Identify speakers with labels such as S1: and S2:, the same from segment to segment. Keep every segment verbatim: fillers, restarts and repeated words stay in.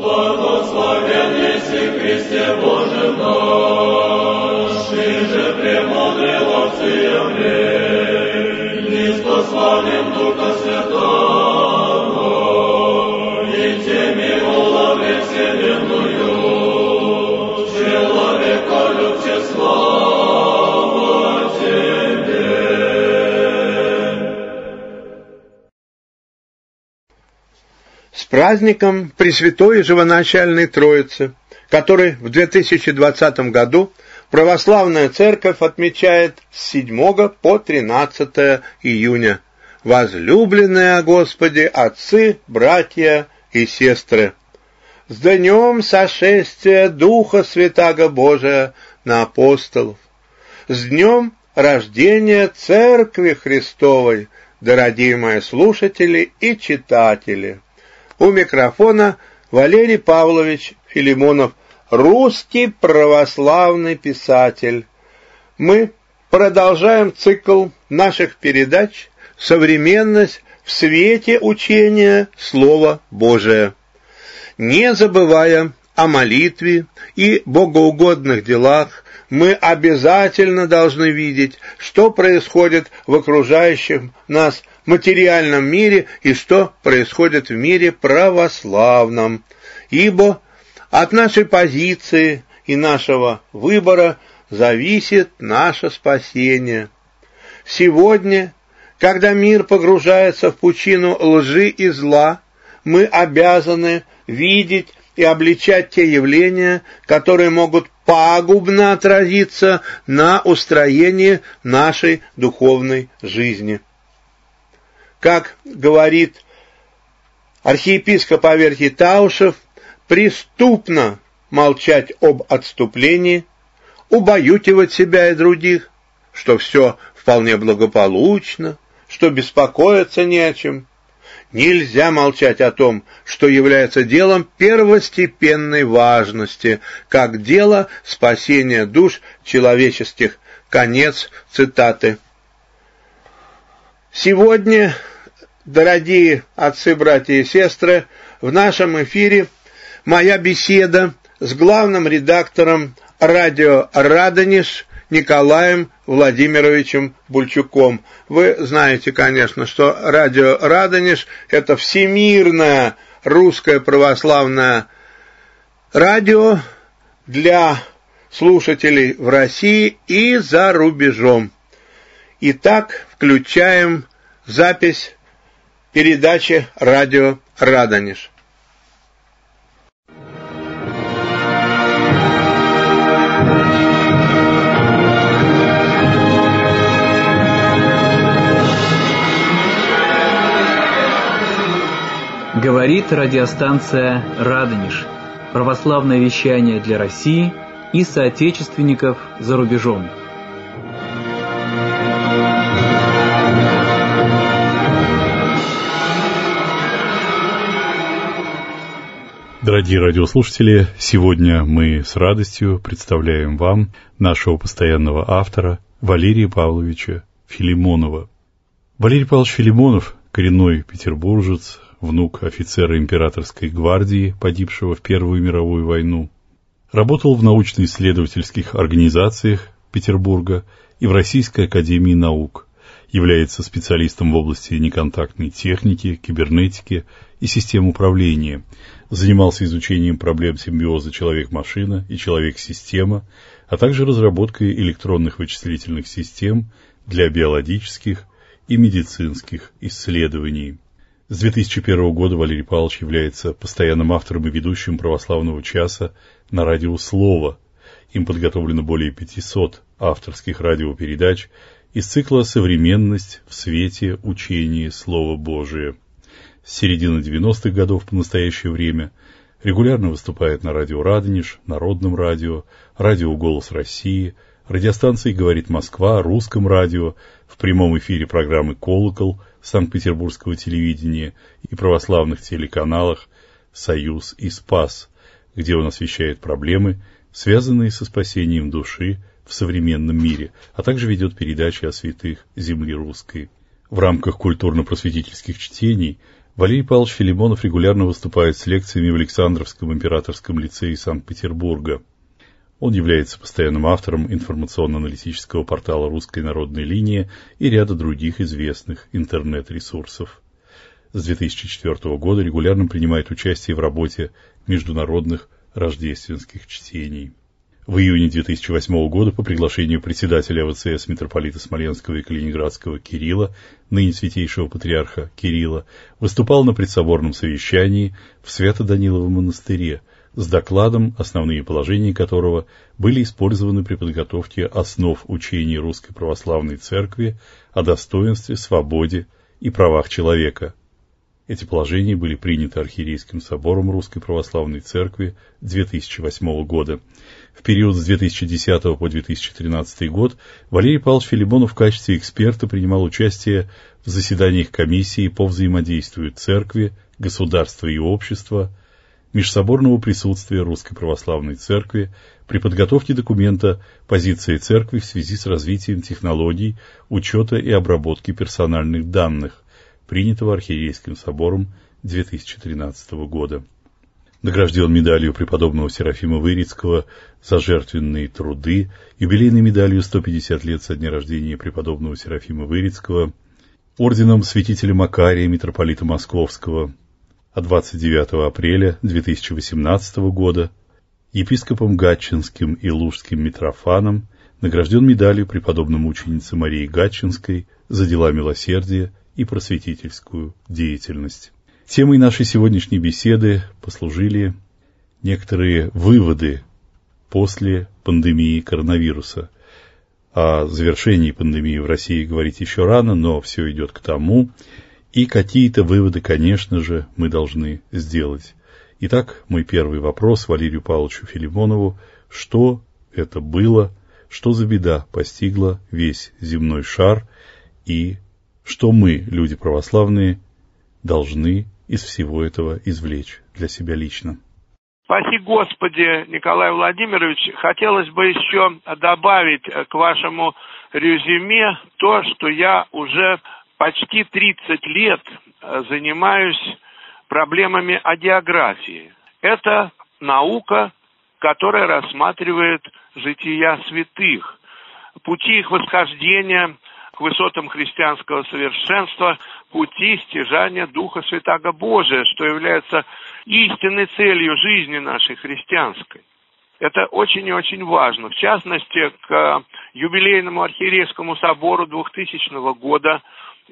S1: Благословен еси Христе Боже наш, и же премудрый Отцы Еврей, ниспосланен Духа Святого, и теми уловли вселенную, человека любче слава Тебе.
S2: С праздником Пресвятой и Живоначальной Троицы, который в две тысячи двадцатом году Православная Церковь отмечает с седьмого по тринадцатое июня. Возлюбленные о Господе отцы, братья и сестры, с днем сошествия Духа Святаго Божия на апостолов, с днем рождения Церкви Христовой, дорогие мои слушатели и читатели. У микрофона Валерий Павлович Филимонов, русский православный писатель. Мы продолжаем цикл наших передач «Современность в свете учения Слова Божия», не забывая о молитве и богоугодных делах. Мы обязательно должны видеть, что происходит в окружающем нас материальном мире и что происходит в мире православном, ибо от нашей позиции и нашего выбора зависит наше спасение. Сегодня, когда мир погружается в пучину лжи и зла, мы обязаны видеть и обличать те явления, которые могут пагубно отразиться на устроении нашей духовной жизни. Как говорит архиепископ Аверкий Таушев, преступно молчать об отступлении, убаюкивать себя и других, что все вполне благополучно, что беспокоиться не о чем. Нельзя молчать о том, что является делом первостепенной важности, как дело спасения душ человеческих. Конец цитаты. Сегодня, дорогие отцы, братья и сестры, в нашем эфире моя беседа с главным редактором радио «Радонеж» Николаем Владимировичем Бульчуком. Вы знаете, конечно, что радио «Радонеж» — это всемирное русское православное радио для слушателей в России и за рубежом. Итак, включаем запись передачи радио «Радонеж».
S3: Говорит радиостанция «Радонеж». Православное вещание для России и соотечественников за рубежом.
S4: Дорогие радиослушатели, сегодня мы с радостью представляем вам нашего постоянного автора Валерия Павловича Филимонова. Валерий Павлович Филимонов – коренной петербуржец, внук офицера императорской гвардии, погибшего в Первую мировую войну. Работал в научно-исследовательских организациях Петербурга и в Российской академии наук. Является специалистом в области неконтактной техники, кибернетики и систем управления. Занимался изучением проблем симбиоза человек-машина и человек-система, а также разработкой электронных вычислительных систем для биологических и медицинских исследований. С две тысячи первого года Валерий Павлович является постоянным автором и ведущим православного часа на радио «Слово». Им подготовлено более пятисот авторских радиопередач из цикла «Современность в свете учения Слова Божия». С середины девяностых годов по настоящее время регулярно выступает на радио «Радонеж», Народном радио, радио «Голос России», радиостанции «Говорит Москва», Русском радио, в прямом эфире программы «Колокол» Санкт-Петербургского телевидения и православных телеканалах «Союз» и «Спас», где он освещает проблемы, связанные со спасением души в современном мире, а также ведет передачи о святых земли русской. В рамках культурно-просветительских чтений Валерий Павлович Филимонов регулярно выступает с лекциями в Александровском императорском лицее Санкт-Петербурга. Он является постоянным автором информационно-аналитического портала «Русская народная линия» и ряда других известных интернет-ресурсов. С две тысячи четвёртого года регулярно принимает участие в работе международных рождественских чтений. В июне две тысячи восьмого года по приглашению председателя АВЦС митрополита Смоленского и Калининградского Кирилла, ныне святейшего патриарха Кирилла, выступал на предсоборном совещании в Свято-Даниловом монастыре с докладом, основные положения которого были использованы при подготовке основ учений Русской Православной Церкви о достоинстве, свободе и правах человека. Эти положения были приняты Архиерейским собором Русской Православной Церкви две тысячи восьмого года. В период с две тысячи десятого по две тысячи тринадцатый год Валерий Павлович Филимонов в качестве эксперта принимал участие в заседаниях комиссии по взаимодействию Церкви, государства и общества, межсоборного присутствия Русской Православной Церкви при подготовке документа «Позиция Церкви в связи с развитием технологий учета и обработки персональных данных», принятого Архиерейским собором две тысячи тринадцатого года. Награжден медалью преподобного Серафима Вырицкого за жертвенные труды, юбилейной медалью сто пятьдесят лет со дня рождения преподобного Серафима Вырицкого, орденом святителя Макария, митрополита Московского, а двадцать девятого апреля две тысячи восемнадцатого года епископом Гатчинским и Лужским Митрофаном награжден медалью преподобной мученицы Марии Гатчинской за дела милосердия и просветительскую деятельность. Темой нашей сегодняшней беседы послужили некоторые выводы после пандемии коронавируса. О завершении пандемии в России говорить еще рано, но все идет к тому, и какие-то выводы, конечно же, мы должны сделать. Итак, мой первый вопрос Валерию Павловичу Филимонову: что это было, что за беда постигла весь земной шар, и что мы, люди православные, должны из всего этого извлечь для себя лично?
S2: Спаси Господи, Николай Владимирович, хотелось бы еще добавить к вашему резюме то, что я уже почти тридцать лет занимаюсь проблемами агеографии. Это наука, которая рассматривает жития святых, пути их восхождения к высотам христианского совершенства, пути стяжания Духа Святаго Божия, что является истинной целью жизни нашей христианской. Это очень и очень важно. В частности, к юбилейному архиерейскому собору двухтысячного года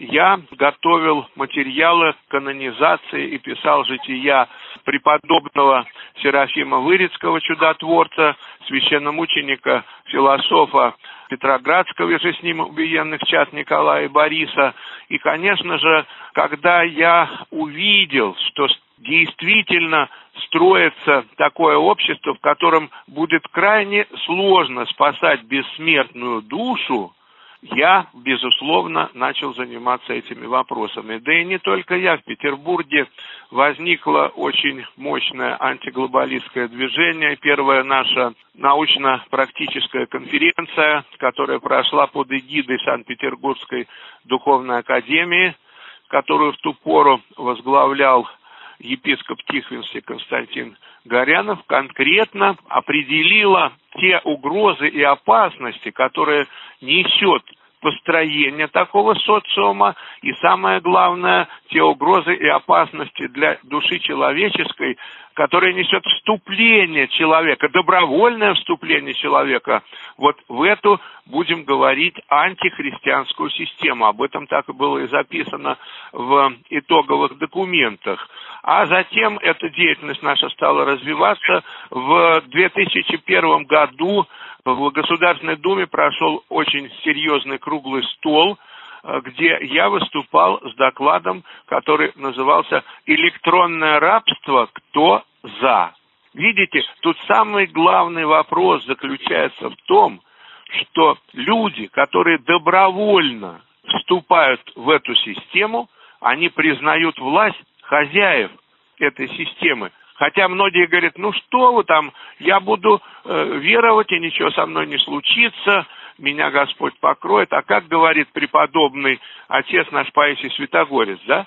S2: я готовил материалы канонизации и писал жития преподобного Серафима Вырицкого, чудотворца, священномученика, философа Петроградского, и же с ним убиенных чад Николая и Бориса. И, конечно же, когда я увидел, что действительно строится такое общество, в котором будет крайне сложно спасать бессмертную душу, я, безусловно, начал заниматься этими вопросами. Да и не только я. В Петербурге возникло очень мощное антиглобалистское движение. Первая наша научно-практическая конференция, которая прошла под эгидой Санкт-Петербургской духовной академии, которую в ту пору возглавлял епископ Тихвинский Константин Горянов, конкретно определила те угрозы и опасности, которые несет построение такого социума, и самое главное, те угрозы и опасности для души человеческой, которые несет вступление человека, добровольное вступление человека вот в эту, будем говорить, антихристианскую систему. Об этом так и было и записано в итоговых документах. А затем эта деятельность наша стала развиваться. В две тысячи первом году в Государственной Думе прошел очень серьезный круглый стол, где я выступал с докладом, который назывался «Электронное рабство. Кто за?». Видите, тут самый главный вопрос заключается в том, что люди, которые добровольно вступают в эту систему, они признают власть хозяев этой системы. Хотя многие говорят: ну что вы там, я буду э, веровать, и ничего со мной не случится, меня Господь покроет. А как говорит преподобный отец наш Паисий Святогорец, да?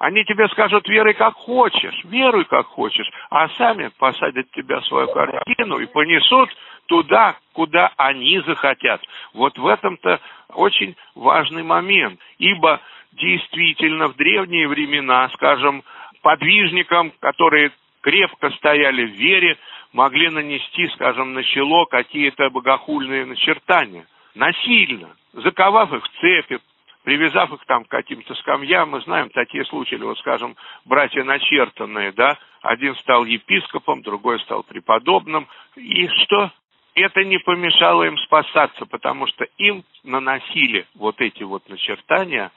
S2: Они тебе скажут: веруй как хочешь, веруй как хочешь, а сами посадят тебя в свою картину и понесут туда, куда они захотят. Вот в этом-то очень важный момент, ибо действительно в древние времена, скажем, подвижникам, которые крепко стояли в вере, могли нанести, скажем, на чело какие-то богохульные начертания. Насильно, заковав их в цепи, привязав их там к каким-то скамьям. Мы знаем такие случаи, вот, скажем, братья начертанные, да, один стал епископом, другой стал преподобным. И что? Это не помешало им спасаться, потому что им наносили вот эти вот начертания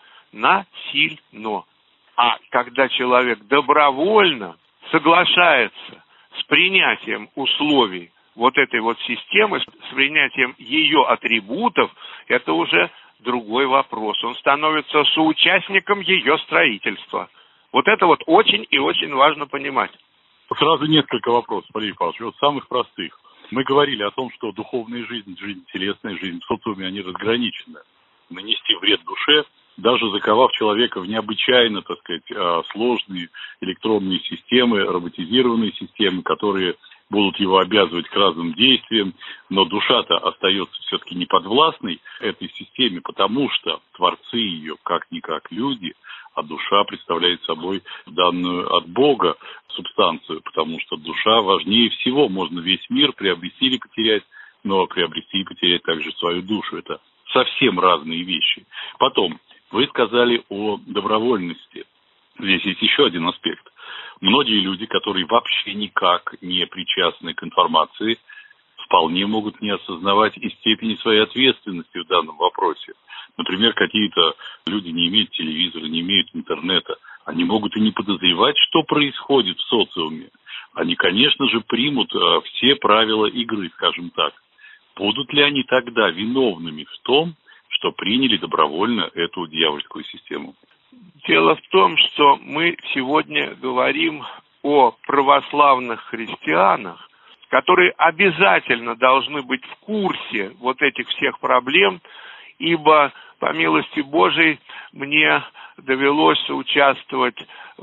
S2: насильно. А когда человек добровольно соглашается с принятием условий вот этой вот системы, с принятием ее атрибутов, это уже другой вопрос. Он становится соучастником ее строительства. Вот это вот очень и очень важно понимать.
S5: Сразу несколько вопросов, Валерий Павлович, вот самых простых. Мы говорили о том, что духовная жизнь, жизнь телесная, жизнь в социуме, они разграничены. Нанести вред душе, даже заковав человека в необычайно, так сказать, сложные электронные системы, роботизированные системы, которые будут его обязывать к разным действиям, но душа-то остается все-таки неподвластной этой системе, потому что творцы ее как-никак люди, а душа представляет собой данную от Бога субстанцию, потому что душа важнее всего. Можно весь мир приобрести или потерять, но приобрести и потерять также свою душу. Это совсем разные вещи. Потом, вы сказали о добровольности. Здесь есть еще один аспект. Многие люди, которые вообще никак не причастны к информации, вполне могут не осознавать и степени своей ответственности в данном вопросе. Например, какие-то люди не имеют телевизора, не имеют интернета. Они могут и не подозревать, что происходит в социуме. Они, конечно же, примут э, все правила игры, скажем так. Будут ли они тогда виновными в том, что приняли добровольно эту дьявольскую систему?
S2: Дело в том, что мы сегодня говорим о православных христианах, которые обязательно должны быть в курсе вот этих всех проблем, ибо, по милости Божией, мне довелось участвовать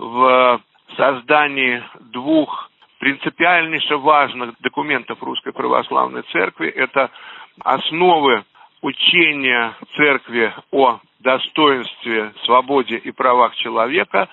S2: в создании двух принципиальнейше важных документов Русской Православной Церкви. Это основы учения Церкви о достоинстве, свободе и правах человека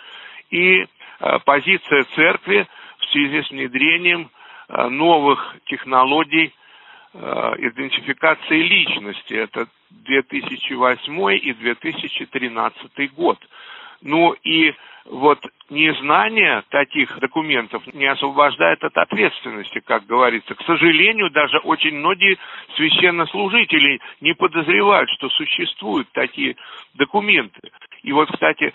S2: и э, позиция Церкви в связи с внедрением э, новых технологий э, идентификации личности. Это две тысячи восьмой и две тысячи тринадцатый год. Ну и вот незнание таких документов не освобождает от ответственности, как говорится. К сожалению, даже очень многие священнослужители не подозревают, что существуют такие документы. И вот, кстати,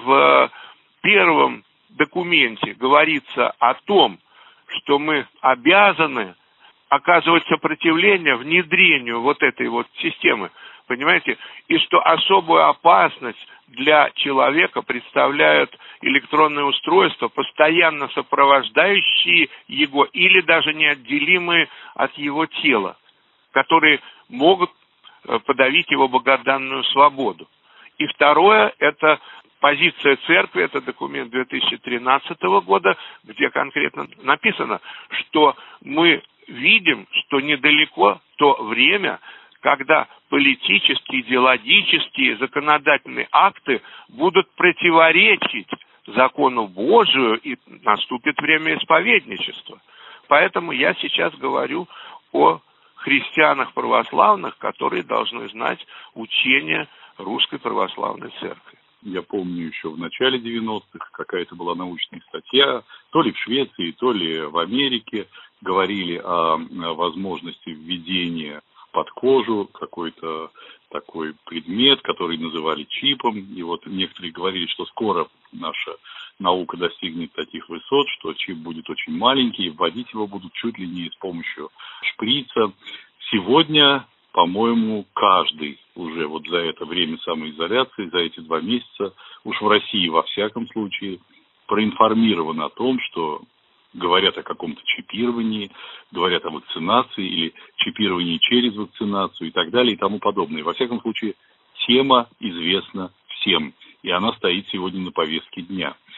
S2: в первом документе говорится о том, что мы обязаны оказывать сопротивление внедрению вот этой вот системы, понимаете, и что особую опасность для человека представляют электронные устройства, постоянно сопровождающие его или даже неотделимые от его тела, которые могут подавить его богоданную свободу. И второе, это позиция Церкви, это документ две тысячи тринадцатого года, где конкретно написано, что мы видим, что недалеко то время, когда политические, идеологические, законодательные акты будут противоречить закону Божию, и наступит время исповедничества. Поэтому я сейчас говорю о христианах православных, которые должны знать учение Русской Православной Церкви.
S5: Я помню, еще в начале девяностых какая-то была научная статья, то ли в Швеции, то ли в Америке, говорили о возможности введения под кожу какой-то такой предмет, который называли чипом. И вот некоторые говорили, что скоро наша наука достигнет таких высот, что чип будет очень маленький, и вводить его будут чуть ли не с помощью шприца. Сегодня, по-моему, каждый уже вот за это время самоизоляции, за эти два месяца, уж в России во всяком случае, проинформирован о том, что говорят о каком-то чипировании, говорят о вакцинации или чипировании через вакцинацию и так далее и тому подобное. Во всяком случае, тема известна всем, и она стоит сегодня на повестке дня.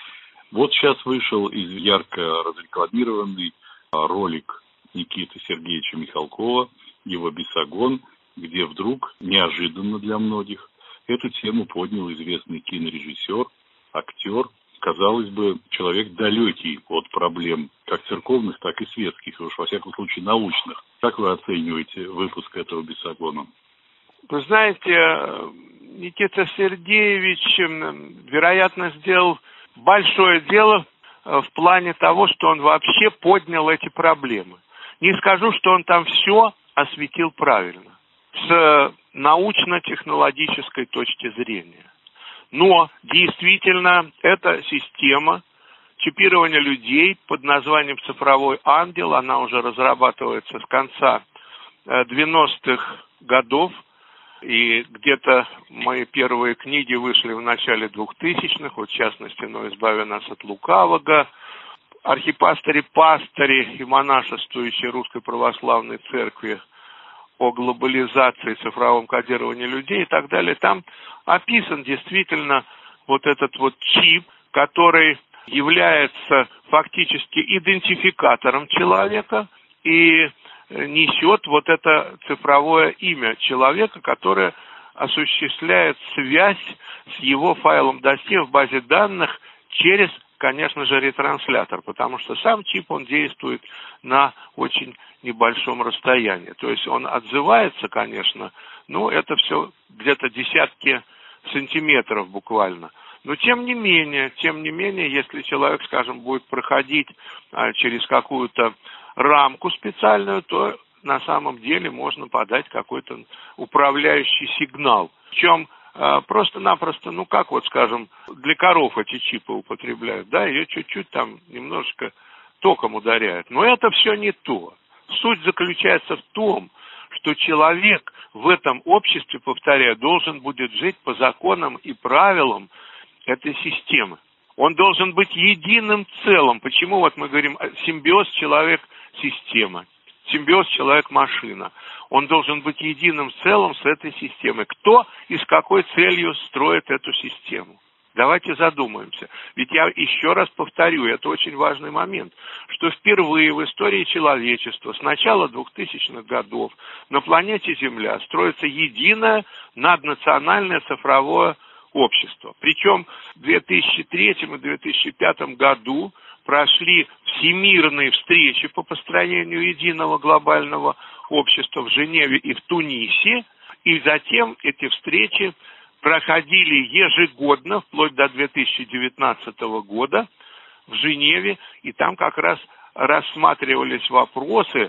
S5: Вот сейчас вышел из ярко разрекламированный ролик Никиты Сергеевича Михалкова, его «Бесогон», где вдруг, неожиданно для многих, эту тему поднял известный кинорежиссер, актер, казалось бы, человек далекий от проблем как церковных, так и светских, и уж во всяком случае научных. Как вы оцениваете выпуск этого «Бесогона»?
S2: Вы знаете, Никита Сергеевич, вероятно, сделал большое дело в плане того, что он вообще поднял эти проблемы. Не скажу, что он там все осветил правильно, с научно-технологической точки зрения. Но действительно эта система чипирования людей под названием «Цифровой ангел», она уже разрабатывается с конца девяностых годов, и где-то мои первые книги вышли в начале двухтысячных, вот в частности «Но избави нас от лукавого», архипастыри-пастыри и монашествующие Русской Православной Церкви о глобализации, цифровом кодировании людей и так далее. Там описан действительно вот этот вот чип, который является фактически идентификатором человека и несет вот это цифровое имя человека, которое осуществляет связь с его файлом досье в базе данных через, конечно же, ретранслятор, потому что сам чип, он действует на очень небольшом расстоянии. То есть он отзывается, конечно, но это все где-то десятки сантиметров буквально. Но тем не менее, тем не менее, если человек, скажем, будет проходить а, через какую-то рамку специальную, то на самом деле можно подать какой-то управляющий сигнал. Причем а, просто-напросто, ну как вот, скажем, для коров эти чипы употребляют, да, ее чуть-чуть там немножечко током ударяют. Но это все не то. Суть заключается в том, что человек в этом обществе, повторяю, должен будет жить по законам и правилам этой системы. Он должен быть единым целым. Почему вот мы говорим симбиоз человек-система, симбиоз человек-машина? Он должен быть единым целым с этой системой. Кто и с какой целью строит эту систему? Давайте задумаемся. Ведь я еще раз повторю, это очень важный момент, что впервые в истории человечества с начала двухтысячных годов на планете Земля строится единое наднациональное цифровое общество. Причем в две тысячи третьем и две тысячи пятом году прошли всемирные встречи по построению единого глобального общества в Женеве и в Тунисе, и затем эти встречи проходили ежегодно, вплоть до две тысячи девятнадцатого года в Женеве, и там как раз рассматривались вопросы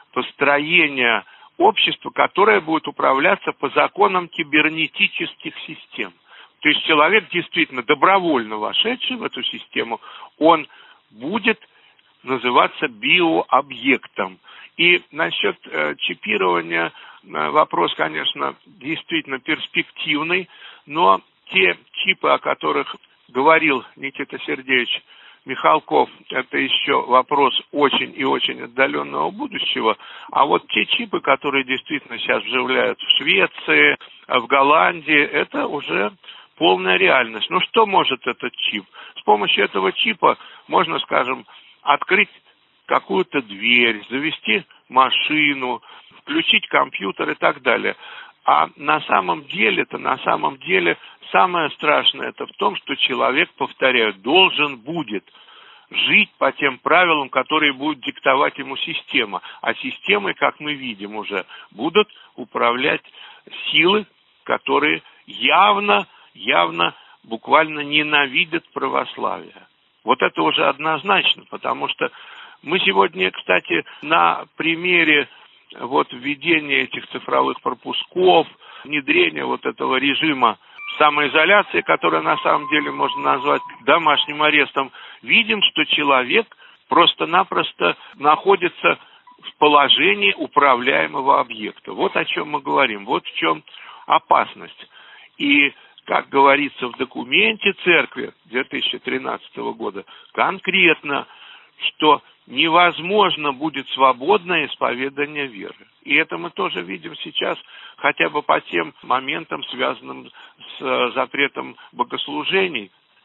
S2: построения общества, которое будет управляться по законам кибернетических систем. То есть человек, действительно добровольно вошедший в эту систему, он будет называться биообъектом. И насчет э, чипирования э, вопрос, конечно, действительно перспективный, но те чипы, о которых говорил Никита Сергеевич Михалков, это еще вопрос очень и очень отдаленного будущего. А вот те чипы, которые действительно сейчас вживляют в Швеции, в Голландии, это уже полная реальность. Ну что может этот чип? С помощью этого чипа можно, скажем, открыть какую-то дверь, завести машину, включить компьютер и так далее. А на самом деле-то, на самом деле, самое страшное это в том, что человек, повторяю, должен будет жить по тем правилам, которые будет диктовать ему система. А системой, как мы видим уже, будут управлять силы, которые явно, явно, буквально ненавидят православие. Вот это уже однозначно, потому что мы сегодня, кстати, на примере вот введения этих цифровых пропусков, внедрения вот этого режима самоизоляции, который на самом деле можно назвать домашним арестом, видим, что человек просто-напросто находится в положении управляемого объекта. Вот о чем мы говорим, вот в чем опасность. И, как говорится в документе церкви две тысячи тринадцатого года, конкретно, что невозможно будет свободное исповедание веры. И это мы тоже видим сейчас хотя бы по тем моментам, связанным с запретом богослужений.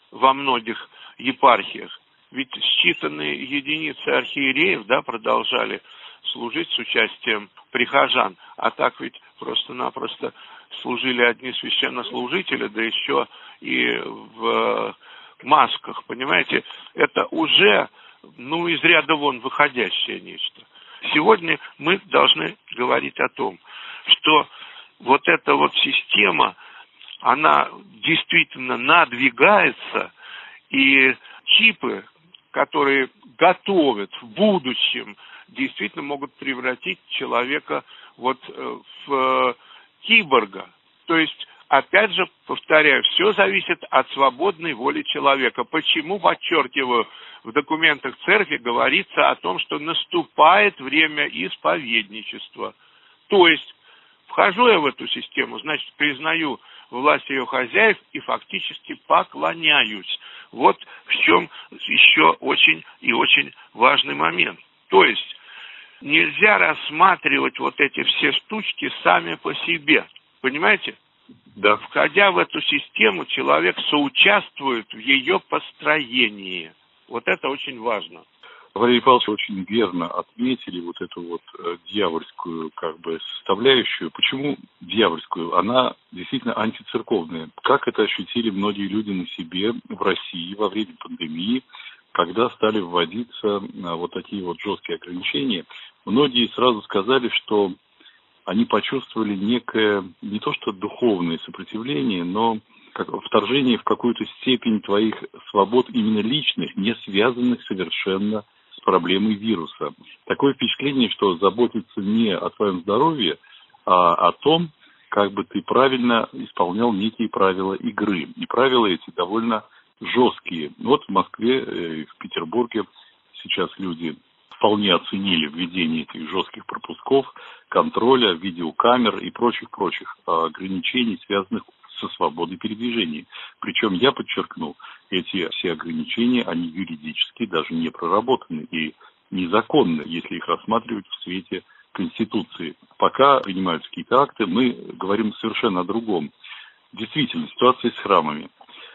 S2: во многих епархиях. Ведь считанные единицы архиереев, да, продолжали служить с участием прихожан, а так ведь просто-напросто служили одни священнослужители, да еще и в масках, понимаете? Это уже, ну, из ряда вон выходящее нечто. Сегодня мы должны говорить о том, что вот эта вот система, она действительно надвигается, и чипы, которые готовят в будущем, действительно могут превратить человека вот в киборга. То есть, опять же, повторяю, все зависит от свободной воли человека. Почему, подчеркиваю, в документах церкви говорится о том, что наступает время исповедничества. То есть, вхожу я в эту систему, значит, признаю власть ее хозяев и фактически поклоняюсь. Вот в чем еще очень и очень важный момент. То есть, нельзя рассматривать вот эти все штучки сами по себе. Понимаете?
S5: Да.
S2: Входя в эту систему, человек соучаствует в ее построении. Вот это очень важно.
S5: Валерий Павлович очень верно отметили вот эту вот э, дьявольскую как бы составляющую. Почему дьявольскую? Она действительно антицерковная. Как это ощутили многие люди на себе в России во время пандемии, когда стали вводиться э, вот такие вот жесткие ограничения. Многие сразу сказали, что они почувствовали некое, не то что духовное сопротивление, но как вторжение в какую-то степень твоих свобод именно личных, не связанных совершенно с проблемой вируса. Такое впечатление, что заботиться не о твоем здоровье, а о том, как бы ты правильно исполнял некие правила игры. И правила эти довольно жесткие. Вот в Москве и в Петербурге сейчас люди вполне оценили введение этих жестких пропусков, контроля, видеокамер и прочих-прочих ограничений, связанных со свободой передвижения. Причем, я подчеркну, эти все ограничения, они юридически даже не проработаны и незаконны, если их рассматривать в свете Конституции. Пока принимаются какие-то акты, мы говорим совершенно о другом. Действительно, ситуация с храмами.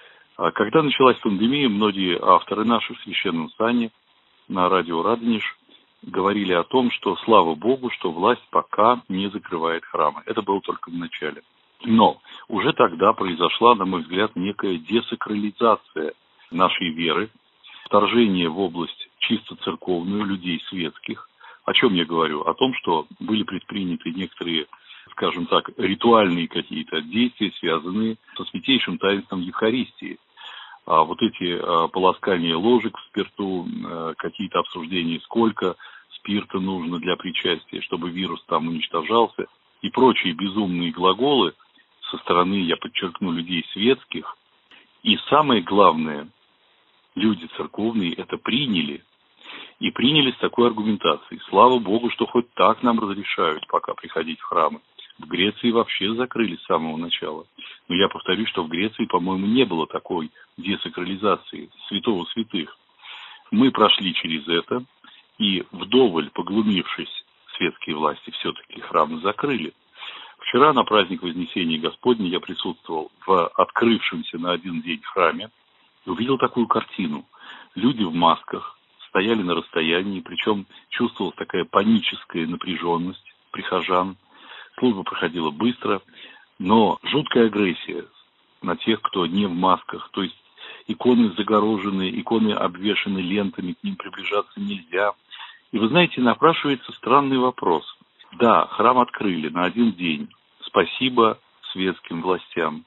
S5: Когда началась пандемия, многие авторы наши в Священном Сане на радио Радонеж говорили о том, что, слава Богу, что власть пока не закрывает храмы. Это было только в начале. Но уже тогда произошла, на мой взгляд, некая десакрализация нашей веры, вторжение в область чисто церковную людей светских. О чем я говорю? О том, что были предприняты некоторые, скажем так, ритуальные какие-то действия, связанные со святейшим таинством Евхаристии. А вот эти а, полоскания ложек в спирту, а, какие-то обсуждения, сколько спирта нужно для причастия, чтобы вирус там уничтожался, и прочие безумные глаголы со стороны, я подчеркну, людей светских. И самое главное, люди церковные это приняли. И приняли с такой аргументацией. Слава Богу, что хоть так нам разрешают пока приходить в храмы. В Греции вообще закрыли с самого начала. Но я повторю, что в Греции, по-моему, не было такой десакрализации святого святых. Мы прошли через это, и вдоволь поглумившись, светские власти все-таки храмы закрыли. Вчера на праздник Вознесения Господня я присутствовал в открывшемся на один день храме и увидел такую картину. Люди в масках стояли на расстоянии, причем чувствовалась такая паническая напряженность прихожан. Служба проходила быстро, но жуткая агрессия на тех, кто не в масках. То есть иконы загорожены, иконы обвешаны лентами, к ним приближаться нельзя. И вы знаете, напрашивается странный вопрос. Да, храм открыли на один день. Спасибо светским властям.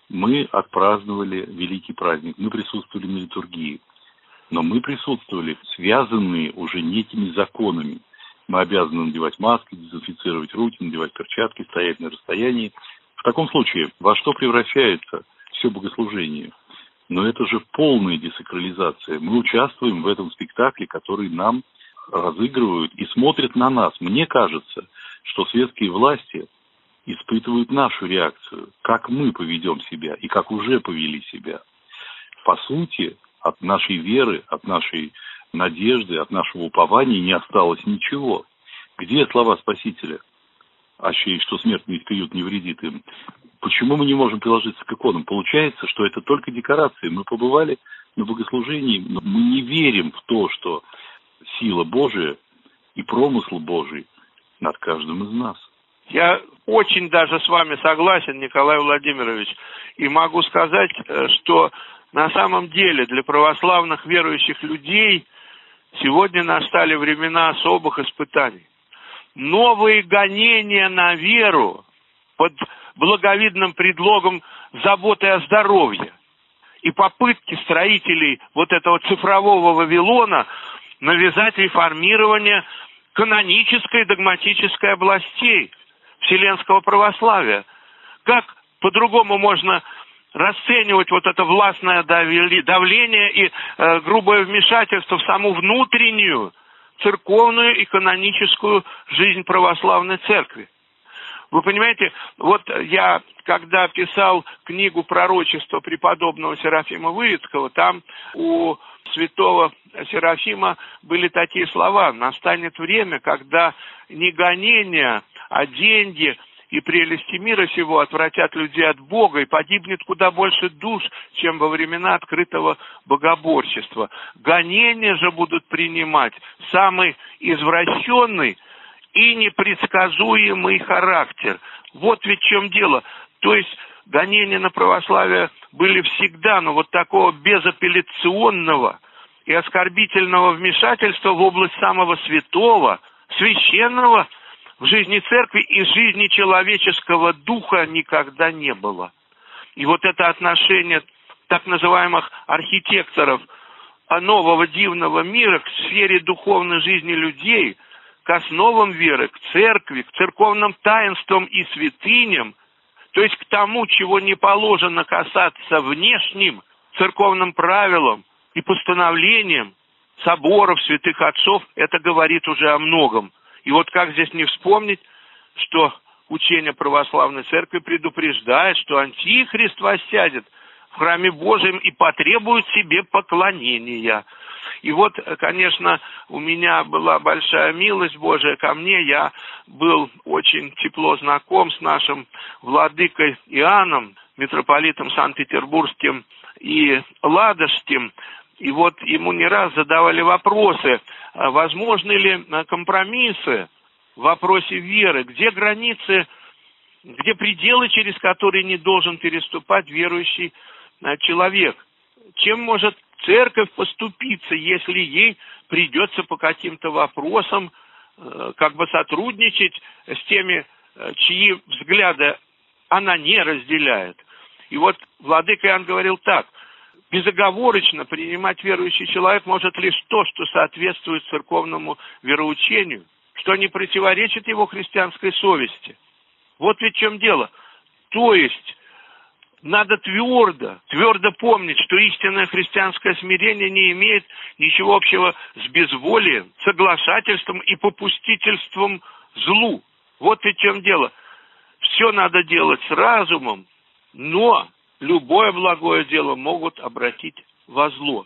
S5: Мы отпраздновали великий праздник, мы присутствовали на литургии. Но мы присутствовали, связанные уже некими законами. Мы обязаны надевать маски, дезинфицировать руки, надевать перчатки, стоять на расстоянии. В таком случае, во что превращается все богослужение? Но это же полная десакрализация. Мы участвуем в этом спектакле, который нам разыгрывают и смотрят на нас. Мне кажется, что светские власти испытывают нашу реакцию, как мы поведем себя и как уже повели себя. По сути, от нашей веры, от нашей надежды, от нашего упования не осталось ничего. Где слова Спасителя? Аще что смертный приют не вредит им. Почему мы не можем приложиться к иконам? Получается, что это только декорации. Мы побывали на богослужении, но мы не верим в то, что сила Божия и промысл Божий над каждым из нас.
S2: Я очень даже с вами согласен, Николай Владимирович, и могу сказать, что на самом деле для православных верующих людей сегодня настали времена особых испытаний. Новые гонения на веру под благовидным предлогом заботы о здоровье и попытки строителей вот этого цифрового Вавилона навязать реформирование канонической и догматической областей вселенского православия. Как по-другому можно расценивать вот это властное давление и э, грубое вмешательство в саму внутреннюю церковную и каноническую жизнь православной церкви? Вы понимаете, вот я, когда писал книгу «Пророчество» преподобного Серафима Вывицкого, там у святого Серафима были такие слова: «Настанет время, когда не гонения, а деньги и прелести мира сего отвратят людей от Бога, и погибнет куда больше душ, чем во времена открытого богоборчества. Гонения же будут принимать самый извращенный и непредсказуемый характер». Вот ведь в чем дело. То есть гонения на православие были всегда, но вот такого безапелляционного и оскорбительного вмешательства в область самого святого, священного в жизни церкви и жизни человеческого духа никогда не было. И вот это отношение так называемых архитекторов нового дивного мира к сфере духовной жизни людей, к основам веры, к церкви, к церковным таинствам и святыням, то есть к тому, чего не положено касаться внешним церковным правилам и постановлениям соборов, святых отцов, это говорит уже о многом. И вот как здесь не вспомнить, что учение православной церкви предупреждает, что антихрист воссядет в храме Божьем и потребует себе поклонения. И вот, конечно, у меня была большая милость Божия ко мне. Я был очень тепло знаком с нашим владыкой Иоанном, митрополитом Санкт-Петербургским и Ладожским. И вот ему не раз задавали вопросы, возможны ли компромиссы в вопросе веры, где границы, где пределы, через которые не должен переступать верующий человек. Чем может церковь поступиться, если ей придется по каким-то вопросам как бы сотрудничать с теми, чьи взгляды она не разделяет. И вот владыка Иоанн говорил так: безоговорочно принимать верующий человек может лишь то, что соответствует церковному вероучению, что не противоречит его христианской совести. Вот ведь в чем дело. То есть надо твердо, твердо помнить, что истинное христианское смирение не имеет ничего общего с безволием, соглашательством и попустительством злу. Вот ведь в чем дело. Все надо делать с разумом, но любое благое дело могут обратить во зло.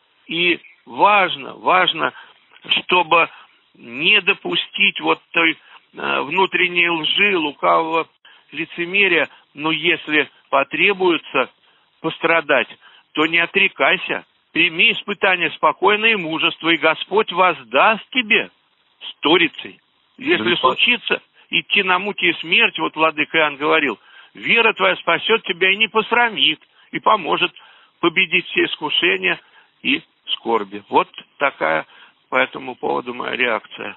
S2: И важно, важно, чтобы не допустить вот той э, внутренней лжи, лукавого лицемерия, но если потребуется пострадать, то не отрекайся, прими испытание спокойно и мужество, и Господь воздаст тебе сторицей. Если случится идти на муки и смерть, вот владыка Иоанн говорил, вера твоя спасет тебя и не посрамит, и поможет победить все искушения и скорби. Вот такая по этому поводу моя реакция.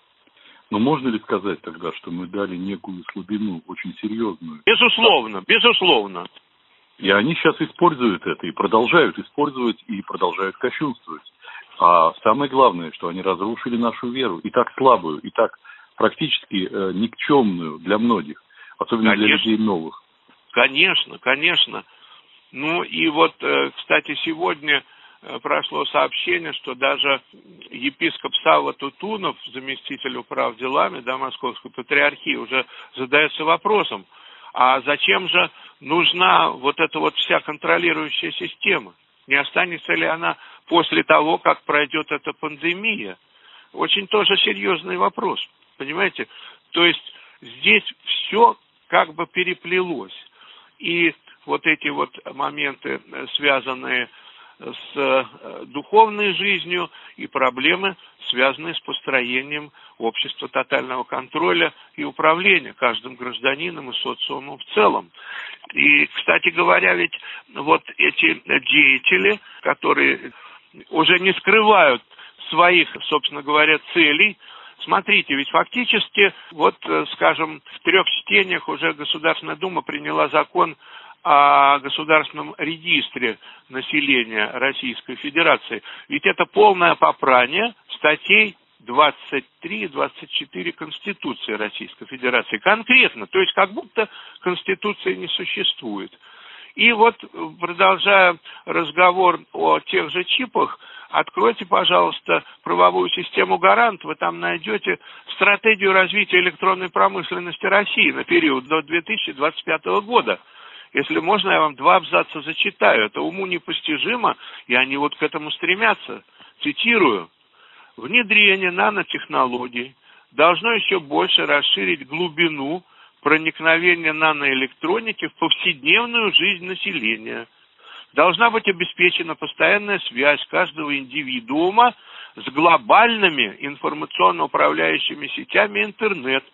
S5: Но можно ли сказать тогда, что мы дали некую слабину, очень серьезную?
S2: Безусловно, безусловно.
S5: И они сейчас используют это, и продолжают использовать, и продолжают кощунствовать. А самое главное, что они разрушили нашу веру, и так слабую, и так практически э, никчемную для многих, особенно конечно, для людей новых.
S2: Конечно, конечно. Ну и вот, э, кстати, сегодня э, прошло сообщение, что даже епископ Савва Тутунов, заместитель управ делами, да, Московской патриархии, уже задается вопросом, а зачем же нужна вот эта вот вся контролирующая система? Не останется ли она после того, как пройдет эта пандемия? Очень тоже серьезный вопрос, понимаете? То есть здесь все как бы переплелось. и вот эти вот моменты, связанные с духовной жизнью, и проблемы, связанные с построением общества тотального контроля и управления каждым гражданином и социумом в целом. И, кстати говоря, ведь вот эти деятели, которые уже не скрывают своих, собственно говоря, целей, смотрите, ведь фактически, вот, скажем, в трех чтениях уже Государственная Дума приняла закон о государственном регистре населения Российской Федерации. Ведь это полное попрание статей двадцать три и двадцать четыре Конституции Российской Федерации. Конкретно, то есть как будто Конституции не существует. И вот, продолжая разговор о тех же чипах, откройте, пожалуйста, правовую систему «Гарант». Вы там найдете стратегию развития электронной промышленности России на период до две тысячи двадцать пятого года. Если можно, я вам два абзаца зачитаю. Это уму непостижимо, и они вот к этому стремятся. Цитирую. «Внедрение нанотехнологий должно еще больше расширить глубину проникновения наноэлектроники в повседневную жизнь населения. Должна быть обеспечена постоянная связь каждого индивидуума с глобальными информационно-управляющими сетями интернет.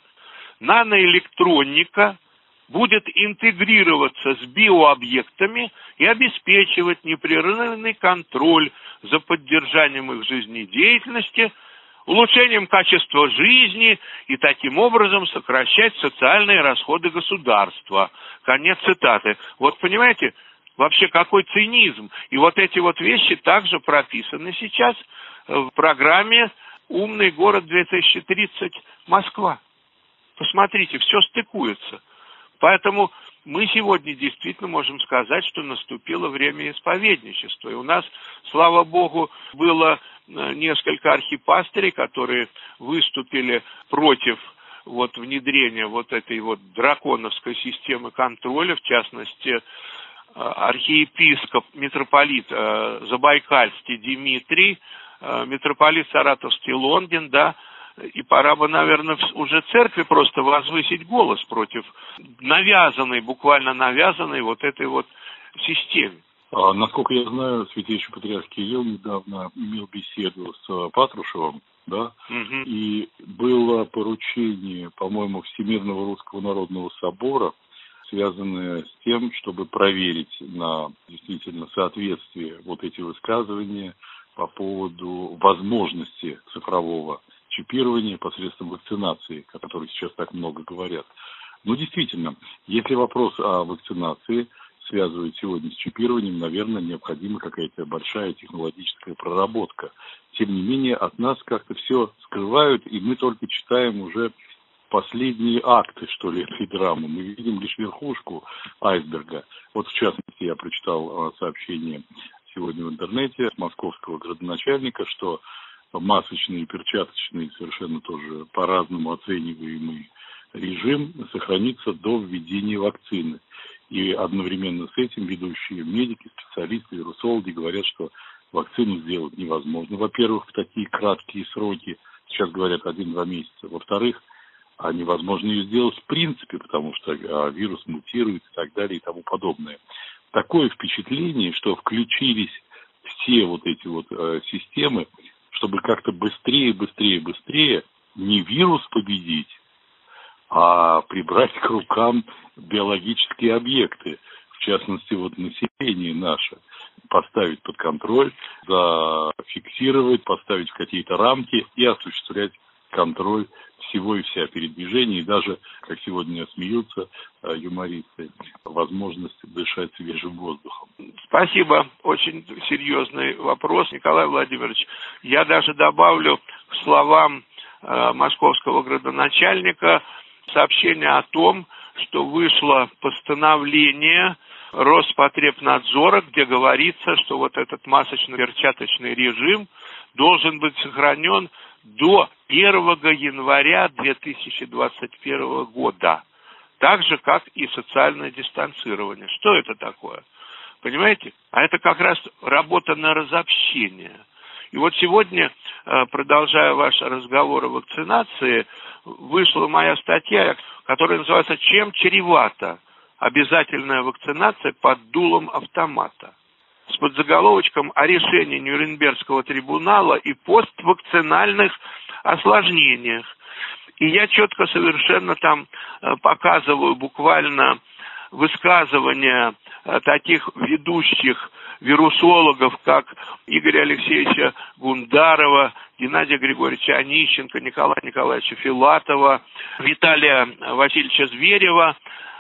S2: Наноэлектроника будет интегрироваться с биообъектами и обеспечивать непрерывный контроль за поддержанием их жизнедеятельности, улучшением качества жизни и таким образом сокращать социальные расходы государства». Конец цитаты. Вот понимаете, вообще какой цинизм. И вот эти вот вещи также прописаны сейчас в программе «Умный город две тысячи тридцать Москва». Посмотрите, все стыкуется. Поэтому мы сегодня действительно можем сказать, что наступило время исповедничества. И у нас, слава Богу, было несколько архипастырей, которые выступили против вот внедрения вот этой вот драконовской системы контроля, в частности, архиепископ, митрополит Забайкальский Дмитрий, митрополит Саратовский Лонгин, да, и пора бы, наверное, уже церкви просто возвысить голос против навязанной, буквально навязанной вот этой вот системе.
S5: А, насколько я знаю, святейший патриарх Кирилл недавно имел беседу с Патрушевым, да, угу. И было поручение, по-моему, Всемирного Русского Народного Собора, связанное с тем, чтобы проверить на действительно соответствие вот эти высказывания по поводу возможности цифрового чипирования посредством вакцинации, о которой сейчас так много говорят. Ну, действительно, если вопрос о вакцинации связывают сегодня с чипированием, наверное, необходима какая-то большая технологическая проработка. Тем не менее, от нас как-то все скрывают, и мы только читаем уже последние акты, что ли, этой драмы. Мы видим лишь верхушку айсберга. Вот, в частности, я прочитал сообщение сегодня в интернете московского градоначальника, что масочный и перчаточный, совершенно тоже по-разному оцениваемый режим сохранится до введения вакцины. И одновременно с этим ведущие медики, специалисты, вирусологи говорят, что вакцину сделать невозможно. Во-первых, в такие краткие сроки, сейчас говорят один-два месяца. Во-вторых, а невозможно ее сделать в принципе, потому что вирус мутирует и так далее и тому подобное. Такое впечатление, что включились все вот эти вот э, системы, чтобы как-то быстрее, быстрее, быстрее не вирус победить, а прибрать к рукам биологические объекты, в частности, вот население наше, поставить под контроль, зафиксировать, поставить в какие-то рамки и осуществлять контроль всего и вся передвижения, и даже, как сегодня смеются юмористы, возможность дышать свежим воздухом.
S2: Спасибо. Очень серьезный вопрос, Николай Владимирович. Я даже добавлю к словам э, московского градоначальника сообщение о том, что вышло постановление Роспотребнадзора, где говорится, что вот этот масочно-перчаточный режим должен быть сохранен до первого января две тысячи двадцать первого года. Так же, как и социальное дистанцирование. Что это такое? Понимаете? А это как раз работа на разобщение. И вот сегодня, продолжая ваш разговор о вакцинации, вышла моя статья, которая называется «Чем чревато обязательная вакцинация под дулом автомата с подзаголовочком о решении Нюрнбергского трибунала и поствакцинальных осложнениях. И я четко совершенно там показываю буквально высказывания таких ведущих вирусологов, как Игоря Алексеевича Гундарова, Геннадия Григорьевича Онищенко, Николая Николаевича Филатова, Виталия Васильевича Зверева,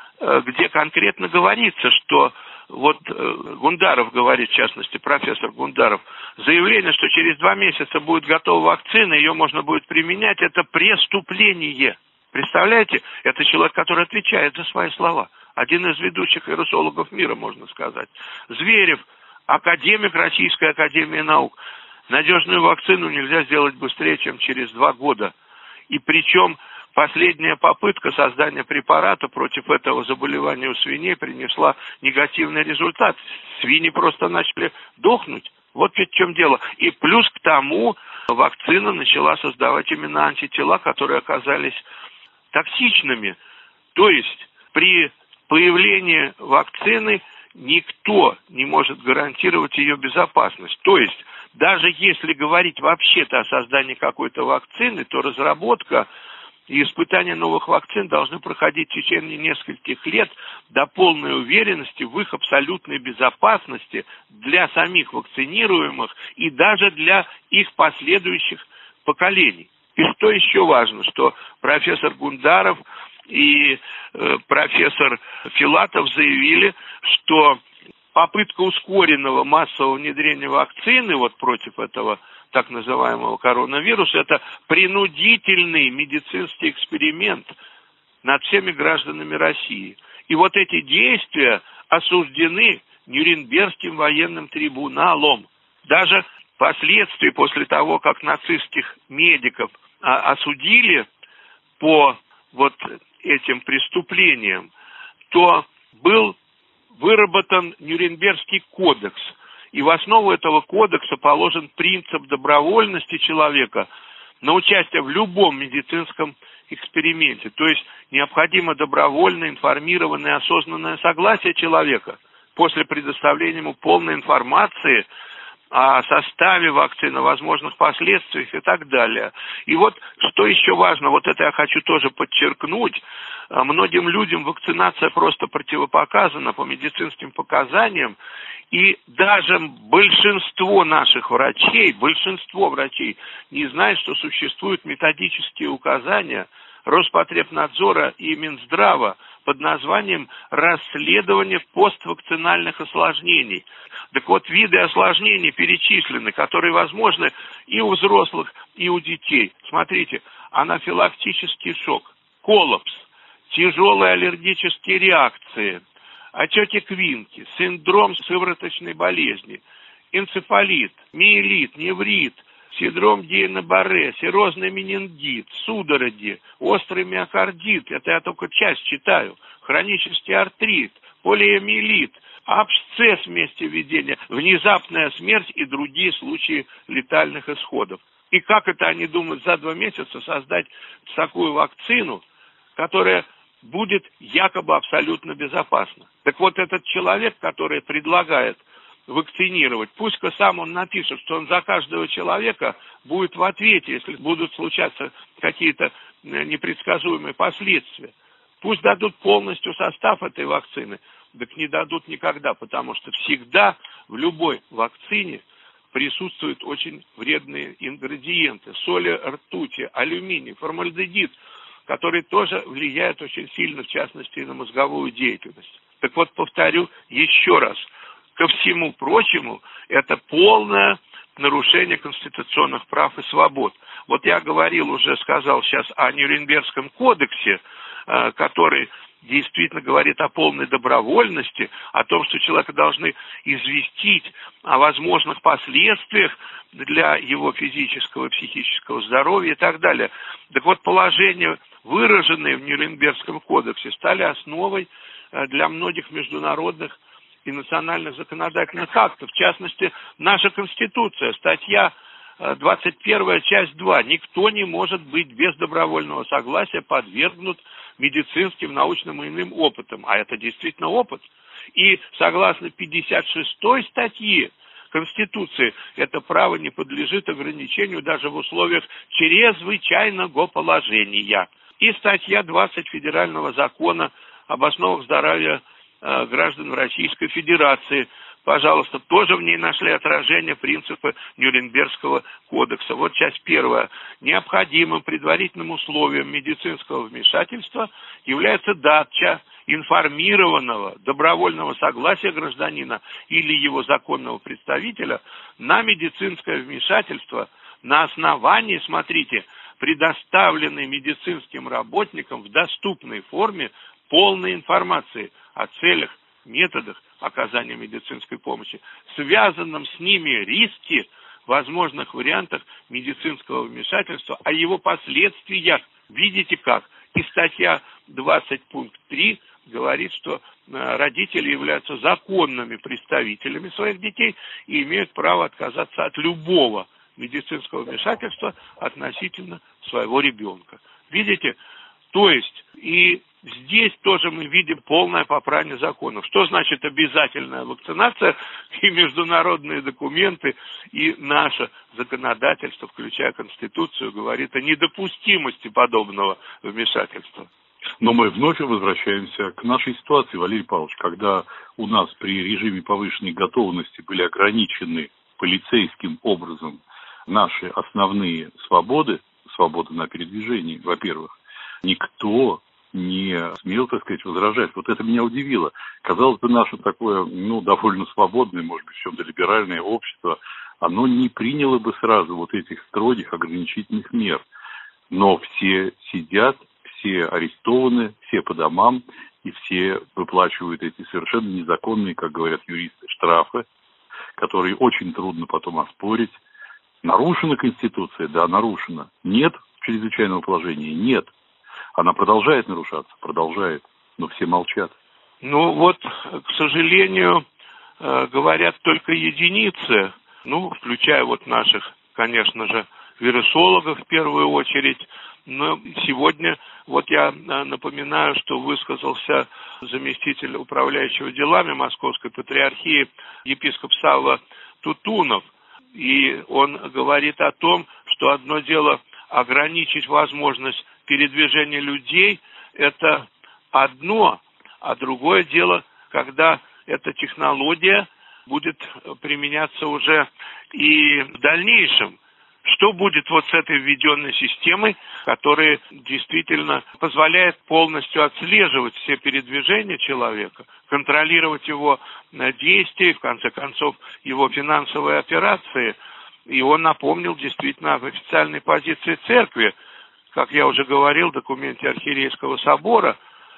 S2: где конкретно говорится, что вот Гундаров говорит, в частности, профессор Гундаров, заявление, что через два месяца будет готова вакцина, ее можно будет применять, это преступление. Представляете? Это человек, который отвечает за свои слова. Один из ведущих вирусологов мира, можно сказать. Зверев, академик Российской академии наук. Надежную вакцину нельзя сделать быстрее, чем через два года. И причем последняя попытка создания препарата против этого заболевания у свиней принесла негативный результат. Свиньи просто начали дохнуть. Вот ведь в чем дело. И плюс к тому вакцина начала создавать именно антитела, которые оказались токсичными. То есть при появлении вакцины никто не может гарантировать ее безопасность. То есть даже если говорить вообще-то о создании какой-то вакцины, то разработка и испытания новых вакцин должны проходить в течение нескольких лет до полной уверенности в их абсолютной безопасности для самих вакцинируемых и даже для их последующих поколений. И что еще важно, что профессор Гундаров и э, профессор Филатов заявили, что попытка ускоренного массового внедрения вакцины вот против этого так называемого коронавируса, это принудительный медицинский эксперимент над всеми гражданами России. И вот эти действия осуждены Нюрнбергским военным трибуналом. Даже впоследствии, после того, как нацистских медиков а, осудили по вот этим преступлениям, то был выработан Нюрнбергский кодекс. И в основу этого кодекса положен принцип добровольности человека на участие в любом медицинском эксперименте. То есть необходимо добровольное, информированное, осознанное согласие человека после предоставления ему полной информации о составе вакцины, о возможных последствиях и так далее. И вот, что еще важно, вот это я хочу тоже подчеркнуть, многим людям вакцинация просто противопоказана по медицинским показаниям, и даже большинство наших врачей, большинство врачей не знает, что существуют методические указания Роспотребнадзора и Минздрава под названием «Расследование поствакцинальных осложнений». Так вот, виды осложнений перечислены, которые возможны и у взрослых, и у детей. Смотрите, анафилактический шок, коллапс, тяжелые аллергические реакции, отеки Квинки, синдром сывороточной болезни, энцефалит, миелит, неврит, синдром Гейна-Барре, серозный менингит, судороги, острый миокардит, это я только часть читаю, хронический артрит, полиомиелит, абсцесс в месте введения, внезапная смерть и другие случаи летальных исходов. И как это они думают за два месяца создать такую вакцину, которая будет якобы абсолютно безопасна? Так вот, этот человек, который предлагает вакцинировать, пусть-ка сам он напишет, что он за каждого человека будет в ответе, если будут случаться какие-то непредсказуемые последствия. Пусть дадут полностью состав этой вакцины, так не дадут никогда, потому что всегда в любой вакцине присутствуют очень вредные ингредиенты, соли ртути, алюминий, формальдегид, которые тоже влияют очень сильно, в частности, и на мозговую деятельность. Так вот, повторю еще раз, ко всему прочему, это полное нарушение конституционных прав и свобод. Вот я говорил уже, сказал сейчас о Нюрнбергском кодексе, который действительно говорит о полной добровольности, о том, что человека должны известить о возможных последствиях для его физического и психического здоровья и так далее. Так вот, положения, выраженные в Нюрнбергском кодексе, стали основой для многих международных и национальных законодательных актов. В частности, наша Конституция, статья двадцать первая часть два. Никто не может быть без добровольного согласия подвергнут медицинским, научным и иным опытам. А это действительно опыт. И согласно пятьдесят шестой статье Конституции, это право не подлежит ограничению даже в условиях чрезвычайного положения. И статья двадцать Федерального закона об основах здоровья э, граждан Российской Федерации. Пожалуйста, тоже в ней нашли отражение принципа Нюрнбергского кодекса. Вот часть первая. Необходимым предварительным условием медицинского вмешательства является дача информированного добровольного согласия гражданина или его законного представителя на медицинское вмешательство на основании, смотрите, предоставленной медицинским работникам в доступной форме полной информации о целях, методах оказания медицинской помощи, связанном с ними риске возможных вариантах медицинского вмешательства, о его последствиях. Видите как? И статья двадцать пункт три говорит, что родители являются законными представителями своих детей и имеют право отказаться от любого медицинского вмешательства относительно своего ребенка. Видите? То есть и здесь тоже мы видим полное попрание законов. Что значит обязательная вакцинация? И международные документы, и наше законодательство, включая Конституцию, говорит о недопустимости подобного вмешательства.
S5: Но мы вновь возвращаемся к нашей ситуации, Валерий Павлович, когда у нас при режиме повышенной готовности были ограничены полицейским образом наши основные свободы, свобода на передвижении, во-первых, никто не смел, так сказать, возражать. Вот это меня удивило. Казалось бы, наше такое, ну, довольно свободное, может быть, в чем-то либеральное общество, оно не приняло бы сразу вот этих строгих ограничительных мер. Но все сидят, все арестованы, все по домам, и все выплачивают эти совершенно незаконные, как говорят юристы, штрафы, которые очень трудно потом оспорить. Нарушена Конституция? Да, нарушена. Нет чрезвычайного положения? Нет. Она продолжает нарушаться, продолжает, но все молчат.
S2: Ну вот, к сожалению, говорят только единицы, ну, включая вот наших, конечно же, вирусологов в первую очередь. Но сегодня, вот я напоминаю, что высказался заместитель управляющего делами Московской Патриархии епископ Савва Тутунов. И он говорит о том, что одно дело ограничить возможность передвижения людей, это одно, а другое дело, когда эта технология будет применяться уже и в дальнейшем. Что будет вот с этой введенной системой, которая действительно позволяет полностью отслеживать все передвижения человека, контролировать его действия, в конце концов, его финансовые операции. И он напомнил действительно об официальной позиции церкви, как я уже говорил, в документе Архиерейского собора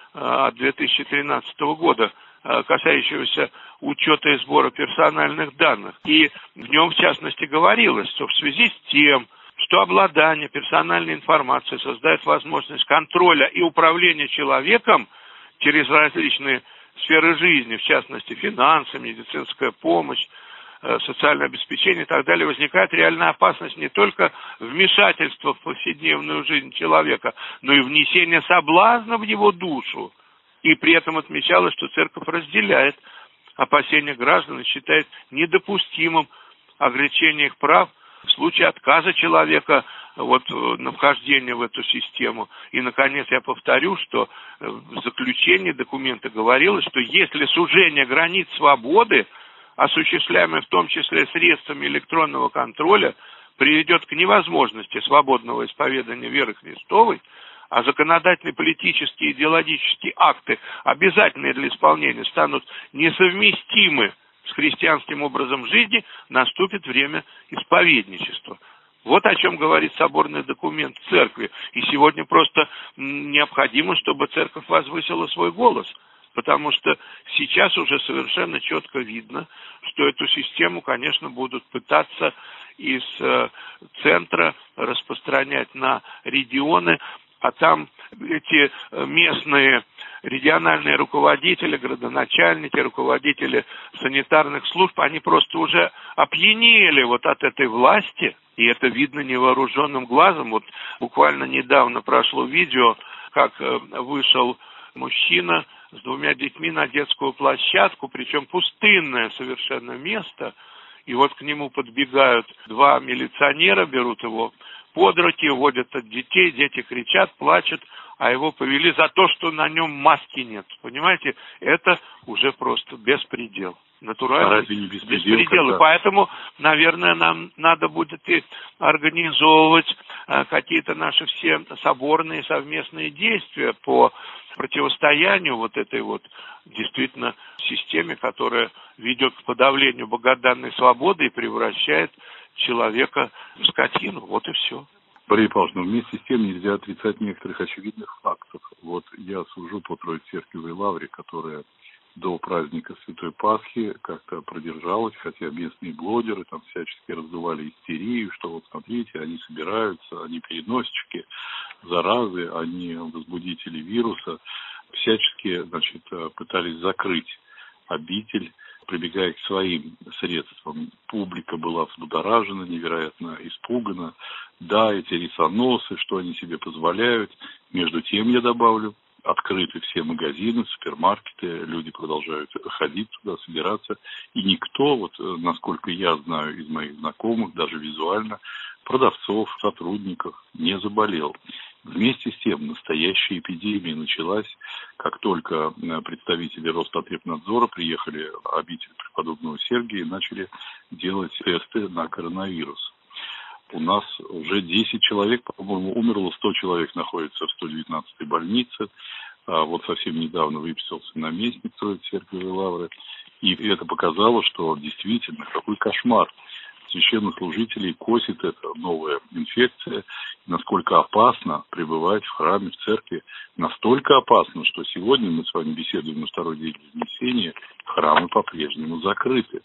S2: от две тысячи тринадцатого года, касающегося учета и сбора персональных данных. И в нем, в частности, говорилось, что в связи с тем, что обладание персональной информацией создает возможность контроля и управления человеком через различные сферы жизни, в частности, финансы, медицинская помощь, социальное обеспечение и так далее, возникает реальная опасность не только вмешательства в повседневную жизнь человека, но и внесения соблазна в его душу. И при этом отмечалось, что церковь разделяет опасения граждан и считает недопустимым ограничение их прав в случае отказа человека вот, на вхождение в эту систему. И, наконец, я повторю, что в заключении документа говорилось, что если сужение границ свободы, осуществляемое в том числе средствами электронного контроля, приведет к невозможности свободного исповедания веры Христовой, а законодательные, политические, идеологические акты, обязательные для исполнения, станут несовместимы с христианским образом жизни, наступит время исповедничества. Вот о чем говорит соборный документ церкви. И сегодня просто необходимо, чтобы церковь возвысила свой голос. Потому что сейчас уже совершенно четко видно, что эту систему, конечно, будут пытаться из центра распространять на регионы, а там эти местные региональные руководители, градоначальники, руководители санитарных служб, они просто уже опьянели вот от этой власти, и это видно невооруженным глазом. Вот буквально недавно прошло видео, как вышел мужчина с двумя детьми на детскую площадку, причем пустынное совершенно место, и вот к нему подбегают два милиционера, берут его под руки, водят от детей, дети кричат, плачут, а его повели за то, что на нем маски нет. Понимаете, это уже просто беспредел. Натуральный
S5: а разве не беспредел,
S2: беспредел.
S5: когда...
S2: И поэтому, наверное, нам надо будет и организовывать а, какие-то наши все соборные совместные действия по противостоянию вот этой вот действительно системе, которая ведет к подавлению богоданной свободы и превращает человека в скотину. Вот и все.
S5: Борис Павлович, но вместе с тем нельзя отрицать некоторых очевидных фактов. Вот я сужу по Троицерковой лавре, которая до праздника Святой Пасхи как-то продержалась, хотя местные блогеры там всячески раздували истерию, что вот смотрите, они собираются, они переносчики заразы, они возбудители вируса, всячески, значит, пытались закрыть обитель, прибегая к своим средствам. Публика была взбудоражена, невероятно испугана. Да, эти рисоносы, что они себе позволяют. Между тем, я добавлю, открыты все магазины, супермаркеты, люди продолжают ходить туда, собираться. И никто, вот насколько я знаю из моих знакомых, даже визуально, продавцов, сотрудников не заболел. Вместе с тем, настоящая эпидемия началась, как только представители Роспотребнадзора приехали в обитель преподобного Сергия и начали делать тесты на коронавирус. У нас уже десять человек, по-моему, умерло, сто человек находится в сто девятнадцатой больнице. А вот совсем недавно выписался наместник Троицерковой лавры. И это показало, что действительно какой кошмар. Священнослужителей косит эта новая инфекция. Насколько опасно пребывать в храме, в церкви. Настолько опасно, что сегодня мы с вами беседуем на второй день Вознесения, храмы по-прежнему закрыты.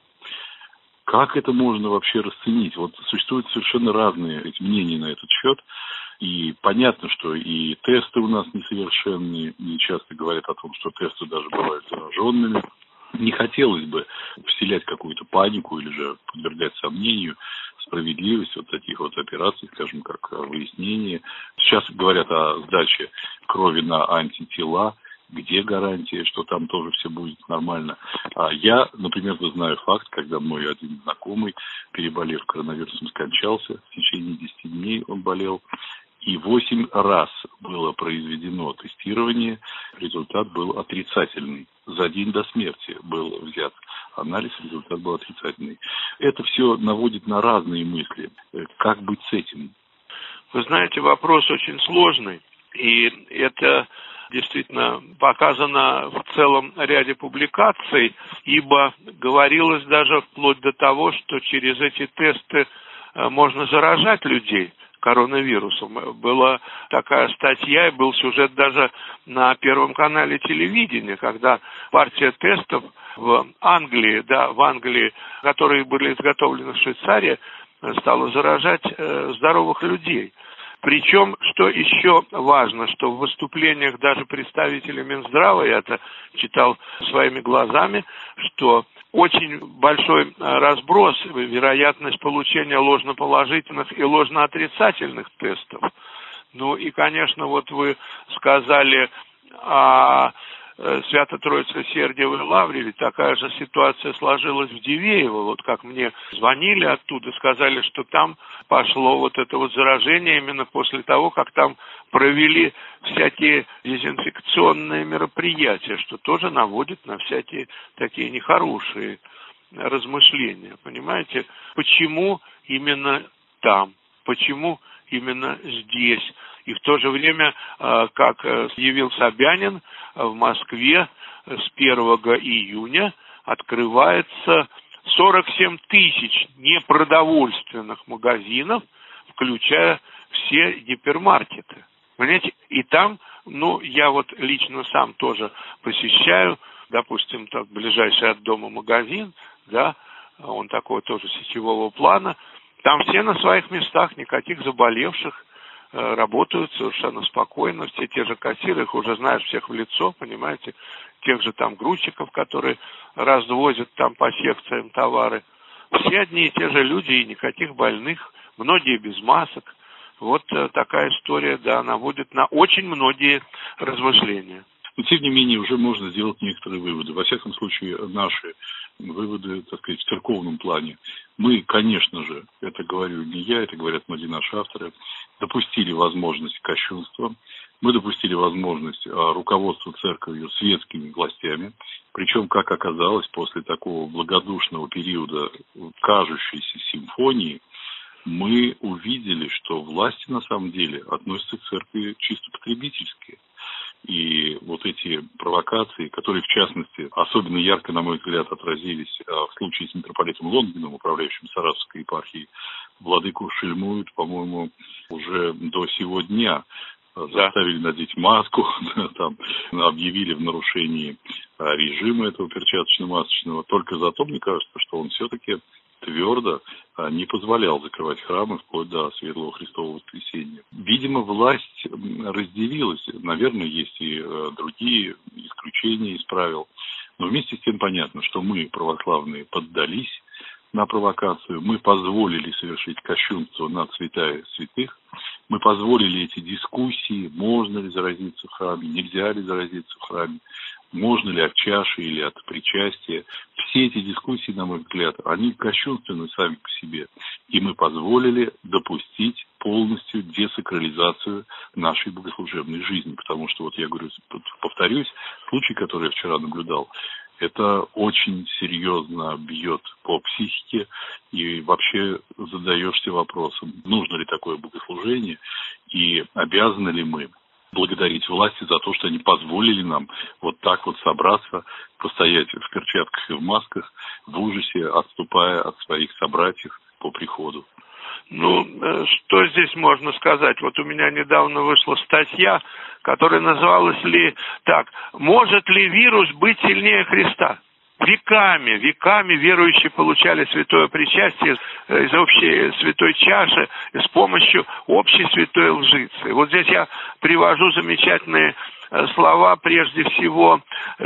S5: Как это можно вообще расценить? Вот существуют совершенно разные эти мнения на этот счет. И понятно, что и тесты у нас несовершенные. И часто говорят о том, что тесты даже бывают зараженными. Не хотелось бы вселять какую-то панику или же подвергать сомнению справедливость вот таких вот операций, скажем, как выяснение. Сейчас говорят о сдаче крови на антитела. Где гарантия, что там тоже все будет нормально? А я, например, знаю факт, когда мой один знакомый, переболев коронавирусом, скончался. В течение десяти дней он болел. И восемь раз было произведено тестирование. Результат был отрицательный. За день до смерти был взят анализ, результат был отрицательный. Это все наводит на разные мысли. Как быть с этим?
S2: Вы знаете, вопрос очень сложный. И это... действительно показано в целом ряде публикаций, ибо говорилось даже вплоть до того, что через эти тесты можно заражать людей коронавирусом. Была такая статья, и был сюжет даже на Первом канале телевидения, когда партия тестов в Англии, да, в Англии, которые были изготовлены в Швейцарии, стала заражать э, здоровых людей. Причем, что еще важно, что в выступлениях даже представителей Минздрава, я это читал своими глазами, что очень большой разброс, вероятность получения ложноположительных и ложноотрицательных тестов. Ну и, конечно, вот вы сказали о Свято-Троице-Сергиевой лавре, ведь такая же ситуация сложилась в Дивеево. Вот как мне звонили оттуда, сказали, что там пошло вот это вот заражение именно после того, как там провели всякие дезинфекционные мероприятия, что тоже наводит на всякие такие нехорошие размышления. Понимаете, почему именно там? Почему именно здесь? И в то же время, как заявил Собянин, в Москве с первого июня открывается сорок семь тысяч непродовольственных магазинов, включая все гипермаркеты. Понимаете? И там, ну, я вот лично сам тоже посещаю, допустим, так, ближайший от дома магазин, да, он такой тоже сетевого плана, там все на своих местах, никаких заболевших, работают совершенно спокойно, все те же кассиры, их уже знаешь всех в лицо, понимаете, тех же там грузчиков, которые развозят там по секциям товары. Все одни и те же люди, и никаких больных, многие без масок. Вот такая история, да, наводит на очень многие размышления.
S5: Но, тем не менее, уже можно сделать некоторые выводы. Во всяком случае, наши выводы, так сказать, в церковном плане. Мы, конечно же, это говорю не я, это говорят многие наши авторы, допустили возможность кощунства, мы допустили возможность руководства церковью светскими властями, причем, как оказалось, после такого благодушного периода кажущейся симфонии, мы увидели, что власти на самом деле относятся к церкви чисто потребительски. И вот эти провокации, которые, в частности, особенно ярко, на мой взгляд, отразились в случае с митрополитом Лонгиным, управляющим Саратовской епархией, владыку шельмуют, по-моему, уже до сего дня. Заставили надеть маску, там, объявили в нарушении режима этого перчаточно-масочного. Только зато, мне кажется, что он все-таки твердо не позволял закрывать храмы вплоть до Светлого Христового Воскресения. Видимо, власть разделилась. Наверное, есть и другие исключения из правил. Но вместе с тем понятно, что мы, православные, поддались на провокацию, мы позволили совершить кощунство над святая святых, мы позволили эти дискуссии, можно ли заразиться в храме, нельзя ли заразиться в храме, можно ли от чаши или от причастия. Все эти дискуссии, на мой взгляд, они кощунственны сами по себе. И мы позволили допустить полностью десакрализацию нашей богослужебной жизни. Потому что, вот я говорю, повторюсь, случай, который я вчера наблюдал, это очень серьезно бьет по психике, и вообще задаешься вопросом, нужно ли такое богослужение, и обязаны ли мы благодарить власти за то, что они позволили нам вот так вот собраться, постоять в перчатках и в масках, в ужасе, отступая от своих собратьев по приходу.
S2: Ну, что здесь можно сказать? Вот у меня недавно вышла статья, которая называлась ли так: «Может ли вирус быть сильнее Христа?» Веками, веками верующие получали святое причастие из общей святой чаши с помощью общей святой лжицы. Вот здесь я привожу замечательные слова, прежде всего,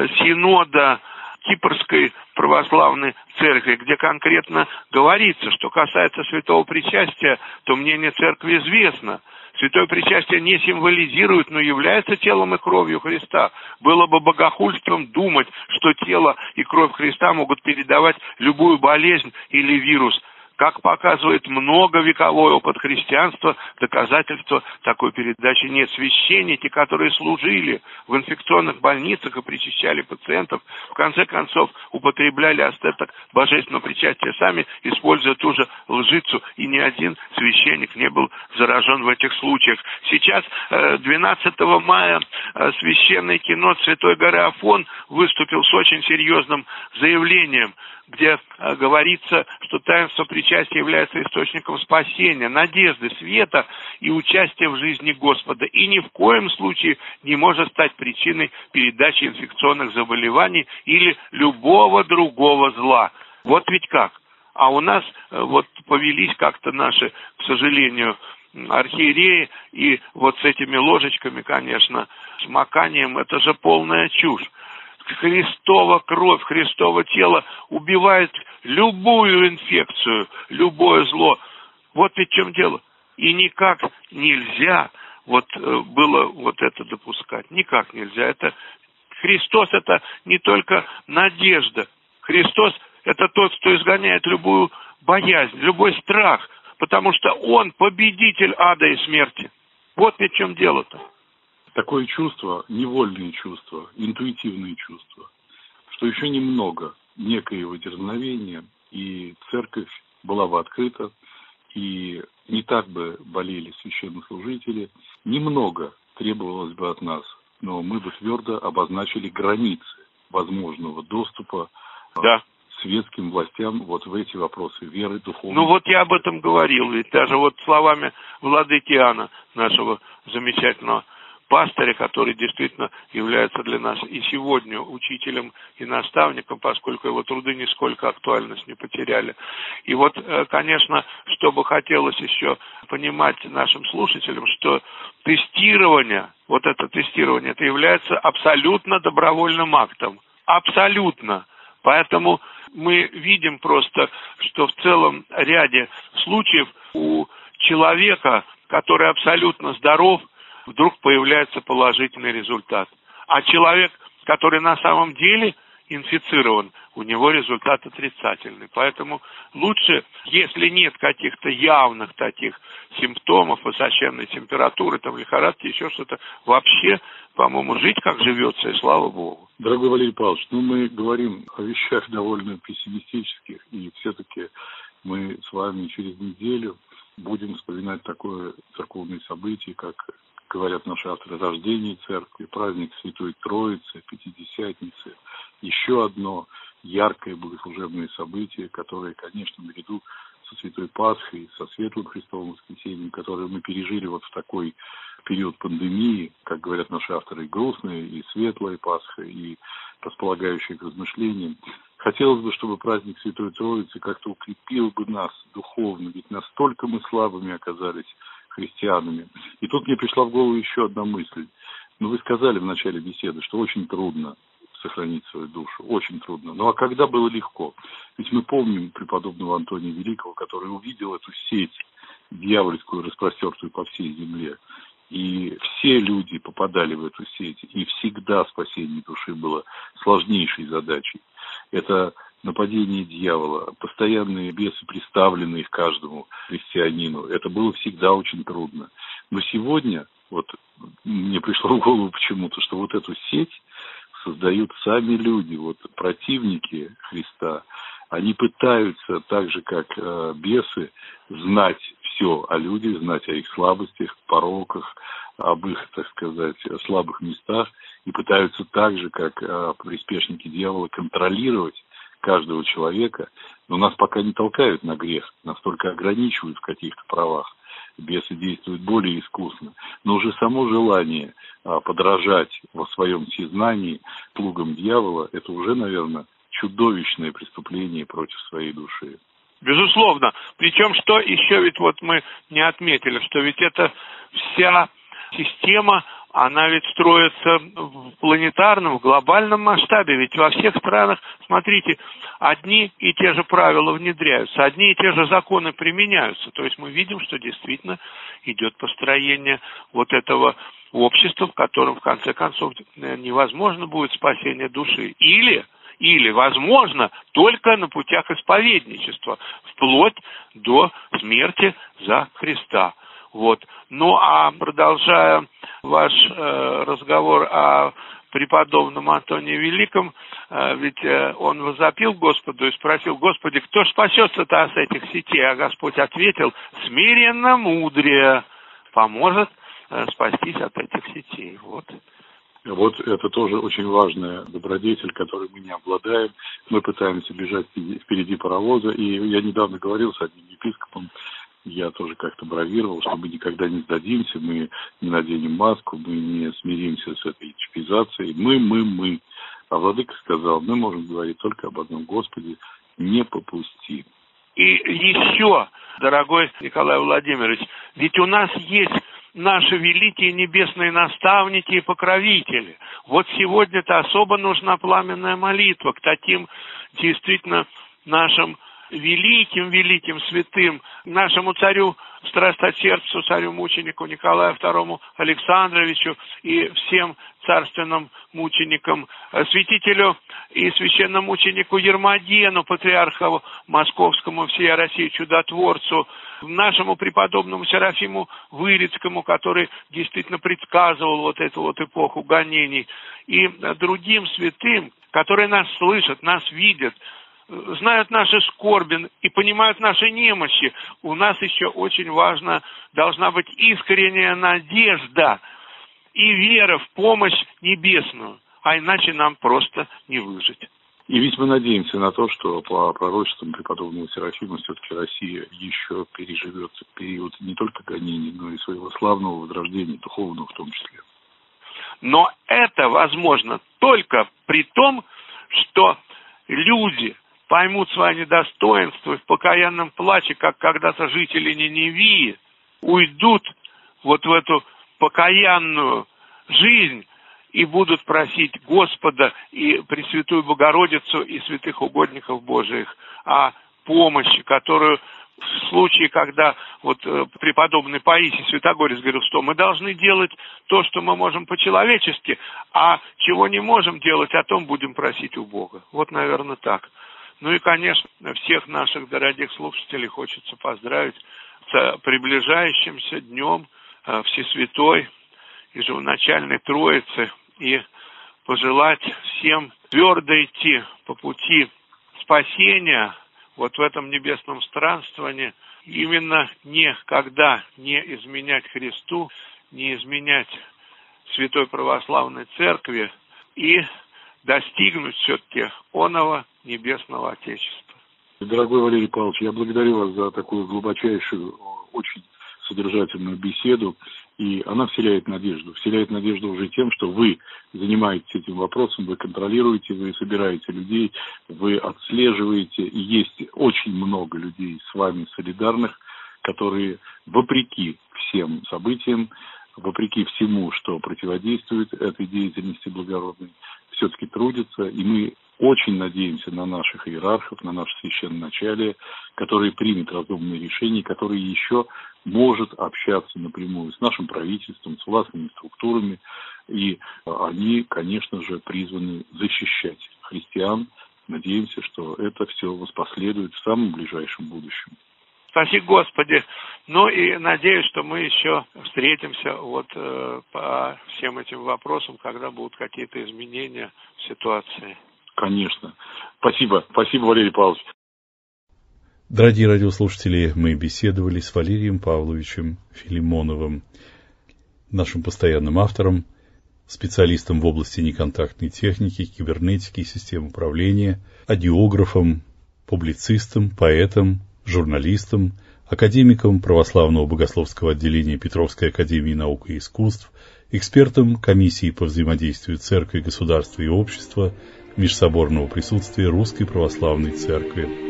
S2: синода Кипрской православной церкви, где конкретно говорится, что касается святого причастия, то мнение церкви известно. Святое причастие не символизирует, но является телом и кровью Христа. Было бы богохульством думать, что тело и кровь Христа могут передавать любую болезнь или вирус. Как показывает многовековой опыт христианства, доказательства такой передачи нет. Священники, которые служили в инфекционных больницах и причащали пациентов, в конце концов употребляли остаток божественного причастия сами, используя ту же лжицу, и ни один священник не был заражен в этих случаях. Сейчас, двенадцатого мая, священный кинот Святой горы Афон выступил с очень серьезным заявлением, где э, говорится, что таинство причастия является источником спасения, надежды, света и участия в жизни Господа, и ни в коем случае не может стать причиной передачи инфекционных заболеваний или любого другого зла. Вот ведь как. А у нас э, вот повелись как-то наши, к сожалению, архиереи, и вот с этими ложечками, конечно, с маканием, это же полная чушь. Христова кровь, Христово тело убивает любую инфекцию, любое зло. Вот ведь в чем дело. И никак нельзя вот было вот это допускать. Никак нельзя. Это Христос — это не только надежда. Христос — это тот, кто изгоняет любую боязнь, любой страх, потому что Он победитель ада и смерти. Вот ведь в чем дело-то.
S5: Такое чувство, невольные чувства, интуитивные чувства, что еще немного некоего дерзновения, и церковь была бы открыта, и не так бы болели священнослужители, немного требовалось бы от нас, но мы бы твердо обозначили границы возможного доступа
S2: да.
S5: светским властям вот в эти вопросы веры, духовности.
S2: Ну вот я об этом говорил, ведь даже вот словами владыки Иоанна, нашего замечательного пастыря, который действительно является для нас и сегодня учителем и наставником, поскольку его труды нисколько актуальность не потеряли. И вот, конечно, что бы хотелось еще понимать нашим слушателям, что тестирование, вот это тестирование, это является абсолютно добровольным актом. Абсолютно. Поэтому мы видим просто, что в целом ряде случаев у человека, который абсолютно здоров, вдруг появляется положительный результат. А человек, который на самом деле инфицирован, у него результат отрицательный. Поэтому лучше, если нет каких-то явных таких симптомов, высоченной температуры, там, лихорадки, еще что-то, вообще, по-моему, жить как живется, и слава Богу.
S5: Дорогой Валерий Павлович, ну мы говорим о вещах довольно пессимистических, и все-таки мы с вами через неделю будем вспоминать такое церковное событие, как говорят наши авторы, рождение церкви, праздник Святой Троицы, Пятидесятницы, еще одно яркое богослужебное событие, которое, конечно, наряду со Святой Пасхой, со Светлым Христовым Воскресением, которое мы пережили вот в такой период пандемии, как говорят наши авторы, и грустная, и светлая Пасха, и располагающая к размышлениям. Хотелось бы, чтобы праздник Святой Троицы как-то укрепил бы нас духовно, ведь настолько мы слабыми оказались христианами. И тут мне пришла в голову еще одна мысль. Ну, вы сказали в начале беседы, что очень трудно сохранить свою душу, очень трудно. Ну, а когда было легко? Ведь мы помним преподобного Антония Великого, который увидел эту сеть дьявольскую, распростертую по всей земле. И все люди попадали в эту сеть, и всегда спасение души было сложнейшей задачей. Это нападение дьявола, постоянные бесы, представленные каждому христианину. Это было всегда очень трудно. Но сегодня, вот мне пришло в голову почему-то, что вот эту сеть создают сами люди, вот противники Христа. Они пытаются, так же как э, бесы, знать все о людях, знать о их слабостях, пороках, об их, так сказать, слабых местах, и пытаются так же, как э, приспешники дьявола, контролировать каждого человека, но нас пока не толкают на грех, нас только ограничивают в каких-то правах. Бесы действуют более искусно. Но уже само желание а, подражать во своем сознании слугам дьявола, это уже, наверное, чудовищное преступление против своей души.
S2: Безусловно. Причем, что еще ведь вот мы не отметили, что ведь эта вся система, она ведь строится в планетарном, в глобальном масштабе. Ведь во всех странах, смотрите, одни и те же правила внедряются, одни и те же законы применяются. То есть мы видим, что действительно идет построение вот этого общества, в котором, в конце концов, невозможно будет спасение души. Или, или возможно, только на путях исповедничества, вплоть до смерти за Христа. Вот. Ну, а продолжая ваш э, разговор о преподобном Антонии Великом, э, ведь э, он возопил Господу и спросил: Господи, кто спасется-то с этих сетей? А Господь ответил: смиренно мудрее поможет э, спастись от этих сетей. Вот.
S5: Вот это тоже очень важная добродетель, которой мы не обладаем. Мы пытаемся бежать впереди паровоза, и я недавно говорил с одним епископом, я тоже как-то бравировал, что мы никогда не сдадимся, мы не наденем маску, мы не смиримся с этой чипизацией. Мы, мы, мы. А владыка сказал: мы можем говорить только об одном: Господи, не попусти.
S2: И еще, дорогой Николай Владимирович, ведь у нас есть наши великие небесные наставники и покровители. Вот сегодня-то особо нужна пламенная молитва к таким действительно нашим великим-великим святым, нашему царю страстотерпцу, царю-мученику Николаю второму Александровичу и всем царственным мученикам, святителю и священномученику Ермогену, патриарху московскому, всей России чудотворцу, нашему преподобному Серафиму Вырицкому, который действительно предсказывал вот эту вот эпоху гонений, и другим святым, которые нас слышат, нас видят, знают наши скорби и понимают наши немощи. У нас еще очень важно, должна быть искренняя надежда и вера в помощь небесную, а иначе нам просто не выжить.
S5: И ведь мы надеемся на то, что по пророчествам преподобного Серафима все-таки Россия еще переживет период не только гонений, но и своего славного возрождения, духовного в том числе.
S2: Но это возможно только при том, что люди поймут свои недостоинства и в покаянном плаче, как когда-то жители Ниневии, уйдут вот в эту покаянную жизнь и будут просить Господа и Пресвятую Богородицу и святых угодников Божиих о помощи, которую в случае, когда вот преподобный Паисий Святогорец говорил, что мы должны делать то, что мы можем по-человечески, а чего не можем делать, о том будем просить у Бога. Вот, наверное, так. Ну и, конечно, всех наших дорогих слушателей хочется поздравить с приближающимся днем Всесвятой и Живоначальной Троицы и пожелать всем твердо идти по пути спасения вот в этом небесном странствовании, именно никогда не изменять Христу, не изменять Святой Православной Церкви и достигнуть все-таки оного Небесного Отечества.
S5: Дорогой Валерий Павлович, я благодарю вас за такую глубочайшую, очень содержательную беседу, и она вселяет надежду. Вселяет надежду уже тем, что вы занимаетесь этим вопросом, вы контролируете, вы собираете людей, вы отслеживаете, и есть очень много людей с вами солидарных, которые вопреки всем событиям, вопреки всему, что противодействует этой деятельности благородной, все-таки трудятся, и мы очень надеемся на наших иерархов, на наше священноначалие, которые примет разумные решения, которые еще может общаться напрямую с нашим правительством, с властными структурами, и они, конечно же, призваны защищать христиан. Надеемся, что это все воспоследует в самом ближайшем будущем.
S2: Спаси Господи. Ну и надеюсь, что мы еще встретимся вот э, по всем этим вопросам, когда будут какие-то изменения в ситуации.
S5: Конечно. Спасибо. Спасибо, Валерий Павлович.
S4: Дорогие радиослушатели, мы беседовали с Валерием Павловичем Филимоновым, нашим постоянным автором, специалистом в области неконтактной техники, кибернетики и систем управления, адиографом, публицистом, поэтом, журналистом, академиком православного богословского отделения Петровской академии наук и искусств, экспертом комиссии по взаимодействию церкви, государства и общества, межсоборного присутствия Русской Православной Церкви.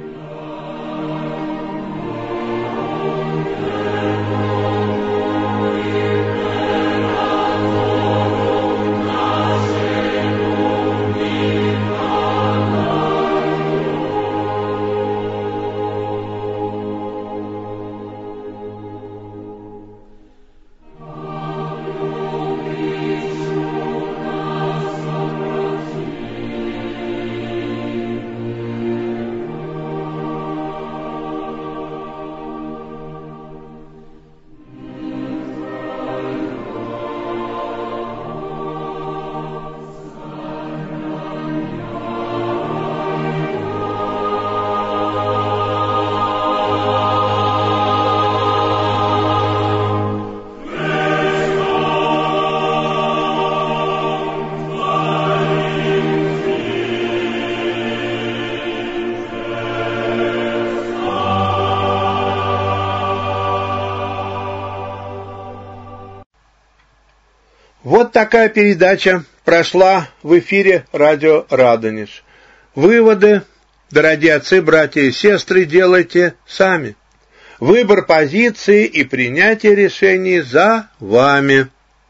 S6: Вот такая передача прошла в эфире радио Радонеж. Выводы, дорогие отцы, братья и сестры, делайте сами. Выбор позиции и принятие решений за вами.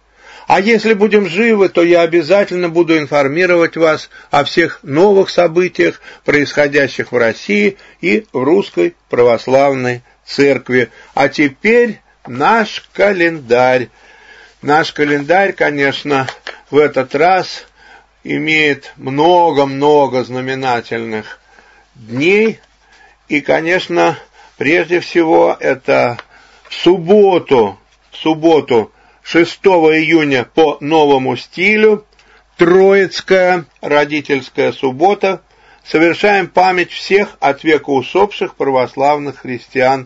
S6: А если будем живы, то я обязательно буду информировать вас о всех новых событиях, происходящих в России и в Русской Православной Церкви. А теперь наш календарь. Наш календарь, конечно, в этот раз имеет много-много знаменательных дней. И, конечно, прежде всего, это в субботу, в субботу шестого июня по новому стилю, Троицкая родительская суббота, совершаем память всех от века усопших православных христиан.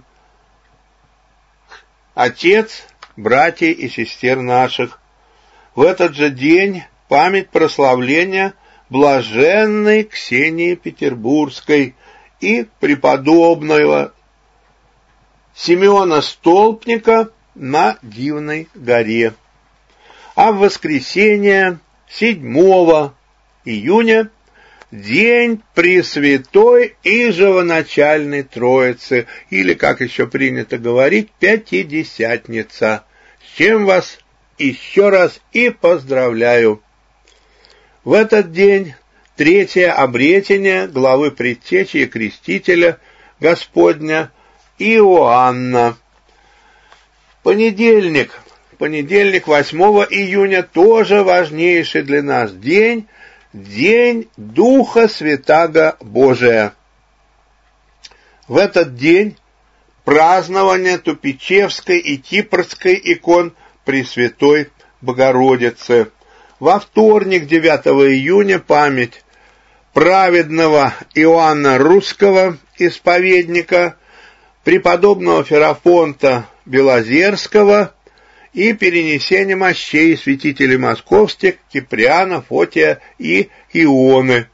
S6: Отец, братья и сестер наших. В этот же день память прославления блаженной Ксении Петербургской и преподобного Симеона Столпника на Дивной горе. а в воскресенье седьмого июня день Пресвятой и Живоначальной Троицы, или, как еще принято говорить, Пятидесятница, с чем вас еще раз и поздравляю. В этот день третье обретение главы Предтечи и Крестителя Господня Иоанна. Понедельник, понедельник восьмого июня, тоже важнейший для нас день, день Духа Святаго Божия. В этот день празднование Тупичевской и Кипрской икон Пресвятой Богородицы. Во вторник, девятого июня, память праведного Иоанна Русского, исповедника, преподобного Ферафонта Белозерского и перенесение мощей святителей московских Киприана, Фотия и Ионы.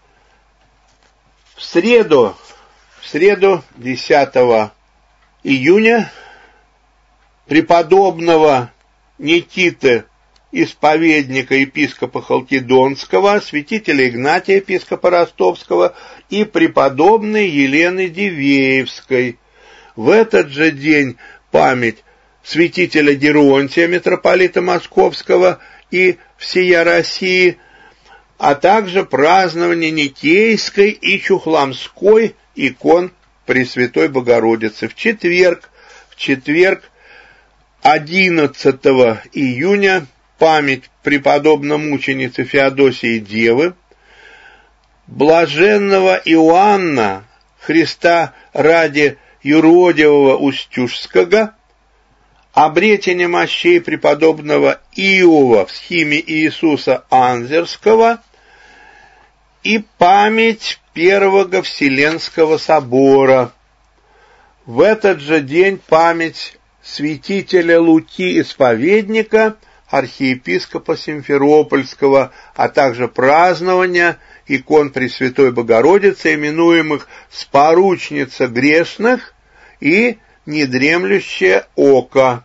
S6: В среду, в среду десятого июня преподобного Никиты, исповедника епископа Халкидонского, святителя Игнатия, епископа Ростовского и преподобной Елены Дивеевской. В этот же день память святителя Геронтия, митрополита Московского и всея России, а также празднование Никейской и Чухламской икон Пресвятой Богородицы. В четверг, в четверг, одиннадцатого июня, память преподобно-мученицы Феодосии Девы, блаженного Иоанна, Христа ради юродивого Устюжского, обретение мощей преподобного Иова в схиме Иисуса Анзерского и память Первого Вселенского собора. В этот же день память святителя Луки Исповедника, архиепископа Симферопольского, а также празднование икон Пресвятой Богородицы, именуемых «Споручница грешных» и «Недремлющее око».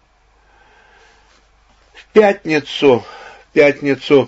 S6: В пятницу, в пятницу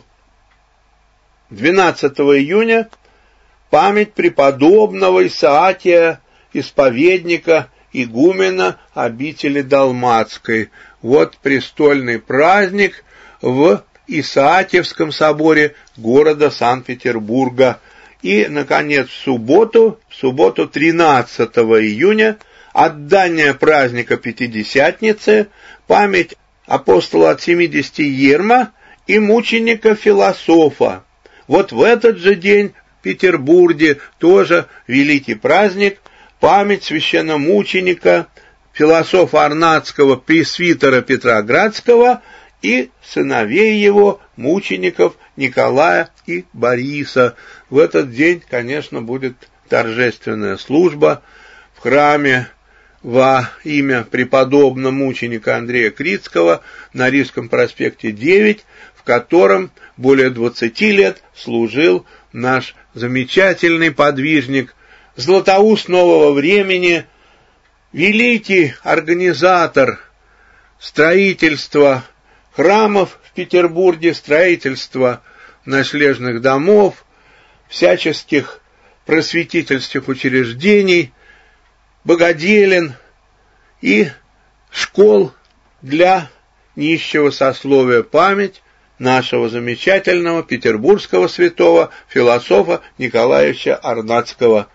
S6: двенадцатого июня память преподобного Исаакия, исповедника, игумена обители Далматской. Вот престольный праздник в Исаакиевском соборе города Санкт-Петербурга. И, наконец, в субботу, в субботу тринадцатого июня, отдание праздника Пятидесятницы, память апостола от семидесяти Ерма и мученика-философа. Вот в этот же день в Петербурге тоже великий праздник, память священномученика, философа Арнатского, пресвитера Петроградского и сыновей его, мучеников Николая и Бориса. В этот день, конечно, будет торжественная служба в храме во имя преподобного мученика Андрея Крицкого на Рижском проспекте девять, в котором более двадцати лет служил наш замечательный подвижник, Златоуст нового времени, великий организатор строительства храмов в Петербурге, строительства ночлежных домов, всяческих просветительских учреждений, богоделен и школ для нищего сословия. Память нашего замечательного петербургского святого философа Николаевича Арнатского.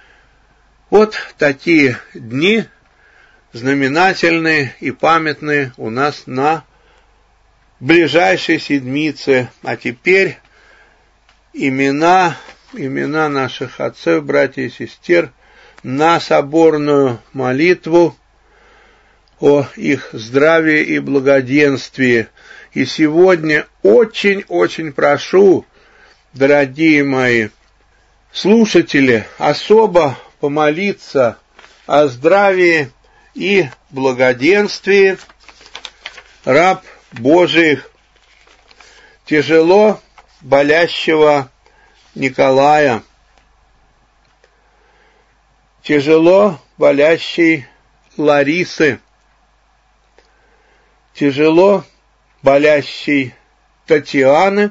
S6: Вот такие дни знаменательные и памятные у нас на ближайшей седмице. А теперь имена, имена наших отцов, братьев и сестер на соборную молитву о их здравии и благоденствии. И сегодня очень-очень прошу, дорогие мои слушатели, особо помолиться о здравии и благоденствии раб Божиих, тяжело болящего Николая, тяжело болящей Ларисы, тяжело болящей Татьяны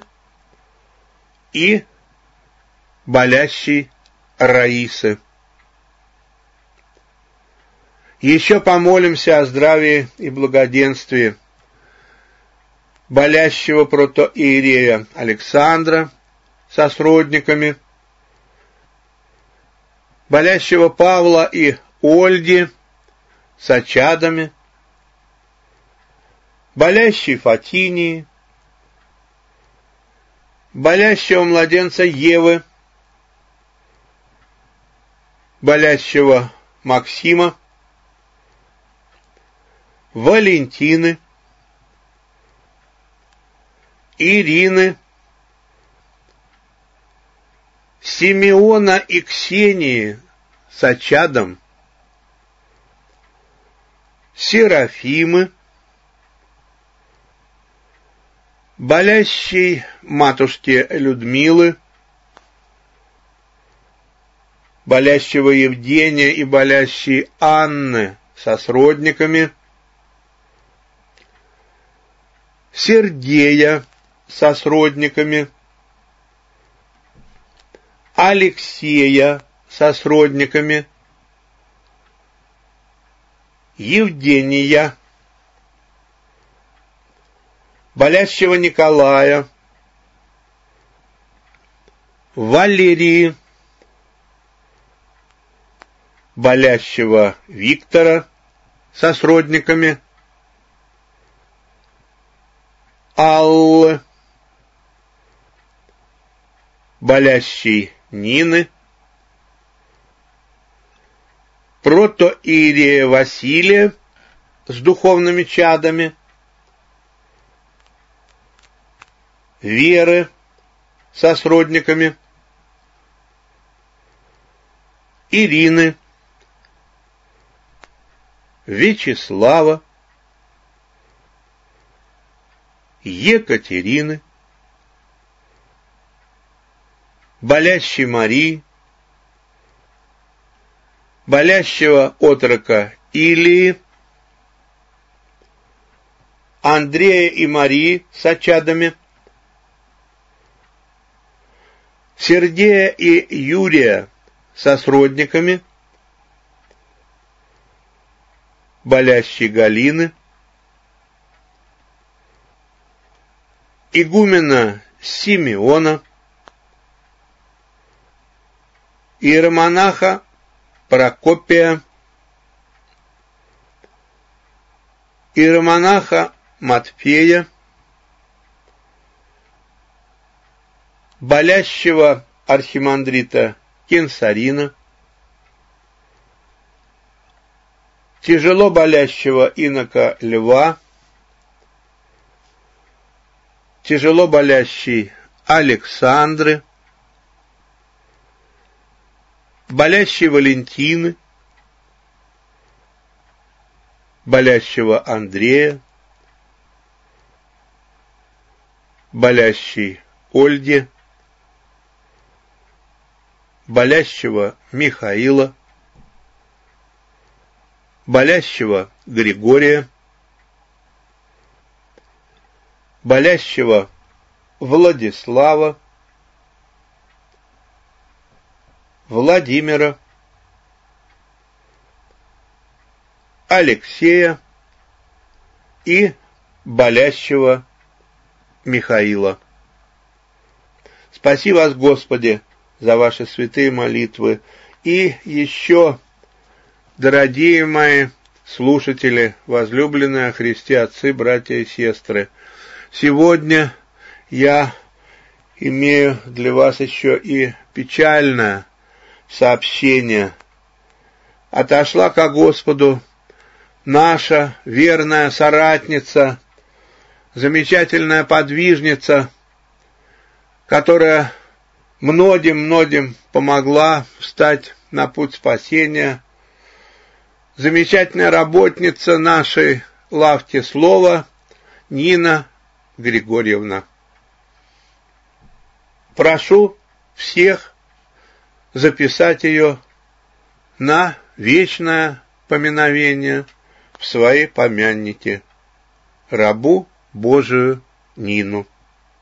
S6: и болящей Раисы. Еще помолимся о здравии и благоденствии болящего протоиерея Александра со сродниками, болящего Павла и Ольги с чадами, болящей Фатинии, болящего младенца Евы, болящего Максима, Валентины, Ирины, Симеона и Ксении с чадом, Серафимы, болящей матушки Людмилы, болящего Евгения и болящей Анны со сродниками, Сергея со сродниками, Алексея со сродниками, Евгения, болящего Николая, Валерии, болящего Виктора со сродниками, Аллы, болящей Нины, протоиерея Василия с духовными чадами, Веры со сродниками, Ирины, Вячеслава, Екатерины, болящей Марии, болящего отрока Илии, Андрея и Марии с чадами, Сергея и Юрия со сродниками, болящей Галины, игумена Симеона, иеромонаха Прокопия, иеромонаха Матфея, болящего архимандрита Кенсарина, тяжело болящего инока Льва, тяжело болящей Александры, болящей Валентины, болящего Андрея, болящей Ольги, болящего Михаила, болящего Григория, болящего Владислава, Владимира, Алексея и болящего Михаила. Спаси вас, Господи, за ваши святые молитвы. И еще, дорогие мои слушатели, возлюбленные во Христе отцы, братья и сестры, сегодня я имею для вас еще и печальное сообщение. Отошла ко Господу наша верная соратница, замечательная подвижница, которая многим-многим помогла встать на путь спасения, замечательная работница нашей лавки слова Нина Григорьевна. Прошу всех записать ее на вечное поминовение в своей помяннике. Рабу Божию Нину.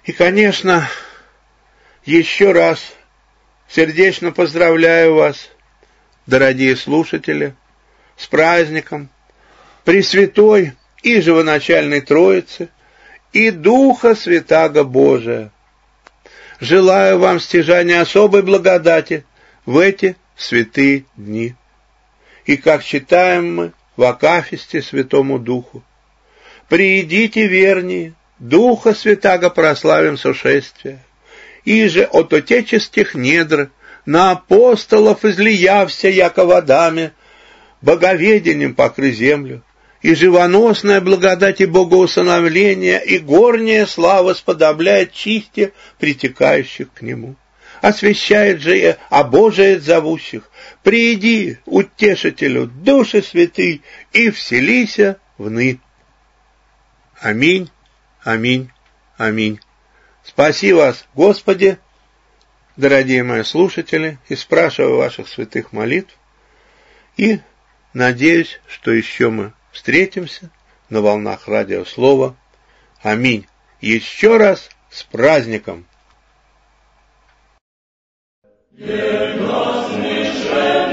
S6: И, конечно, еще раз сердечно поздравляю вас, дорогие слушатели, с праздником Пресвятой и Живоначальной Троицы и Духа Святаго Божия. Желаю вам стяжания особой благодати в эти святые дни. И как читаем мы в акафисте Святому Духу: «Приидите вернее, Духа Святаго прославим сошествие, иже от отеческих недр на апостолов излиявся, яко водами, боговедением покры землю, и живоносная благодать и богоусыновление, и горняя слава сподобляет чисте притекающих к нему. Освящает же и обожает зовущих. Прииди, утешителю, души святый, и вселися вны». Аминь, аминь, аминь. Спаси вас, Господи, дорогие мои слушатели, и спрашиваю ваших святых молитв, и надеюсь, что еще мы встретимся на волнах радиослова. Аминь. Еще раз с праздником!
S1: Прекраснейшее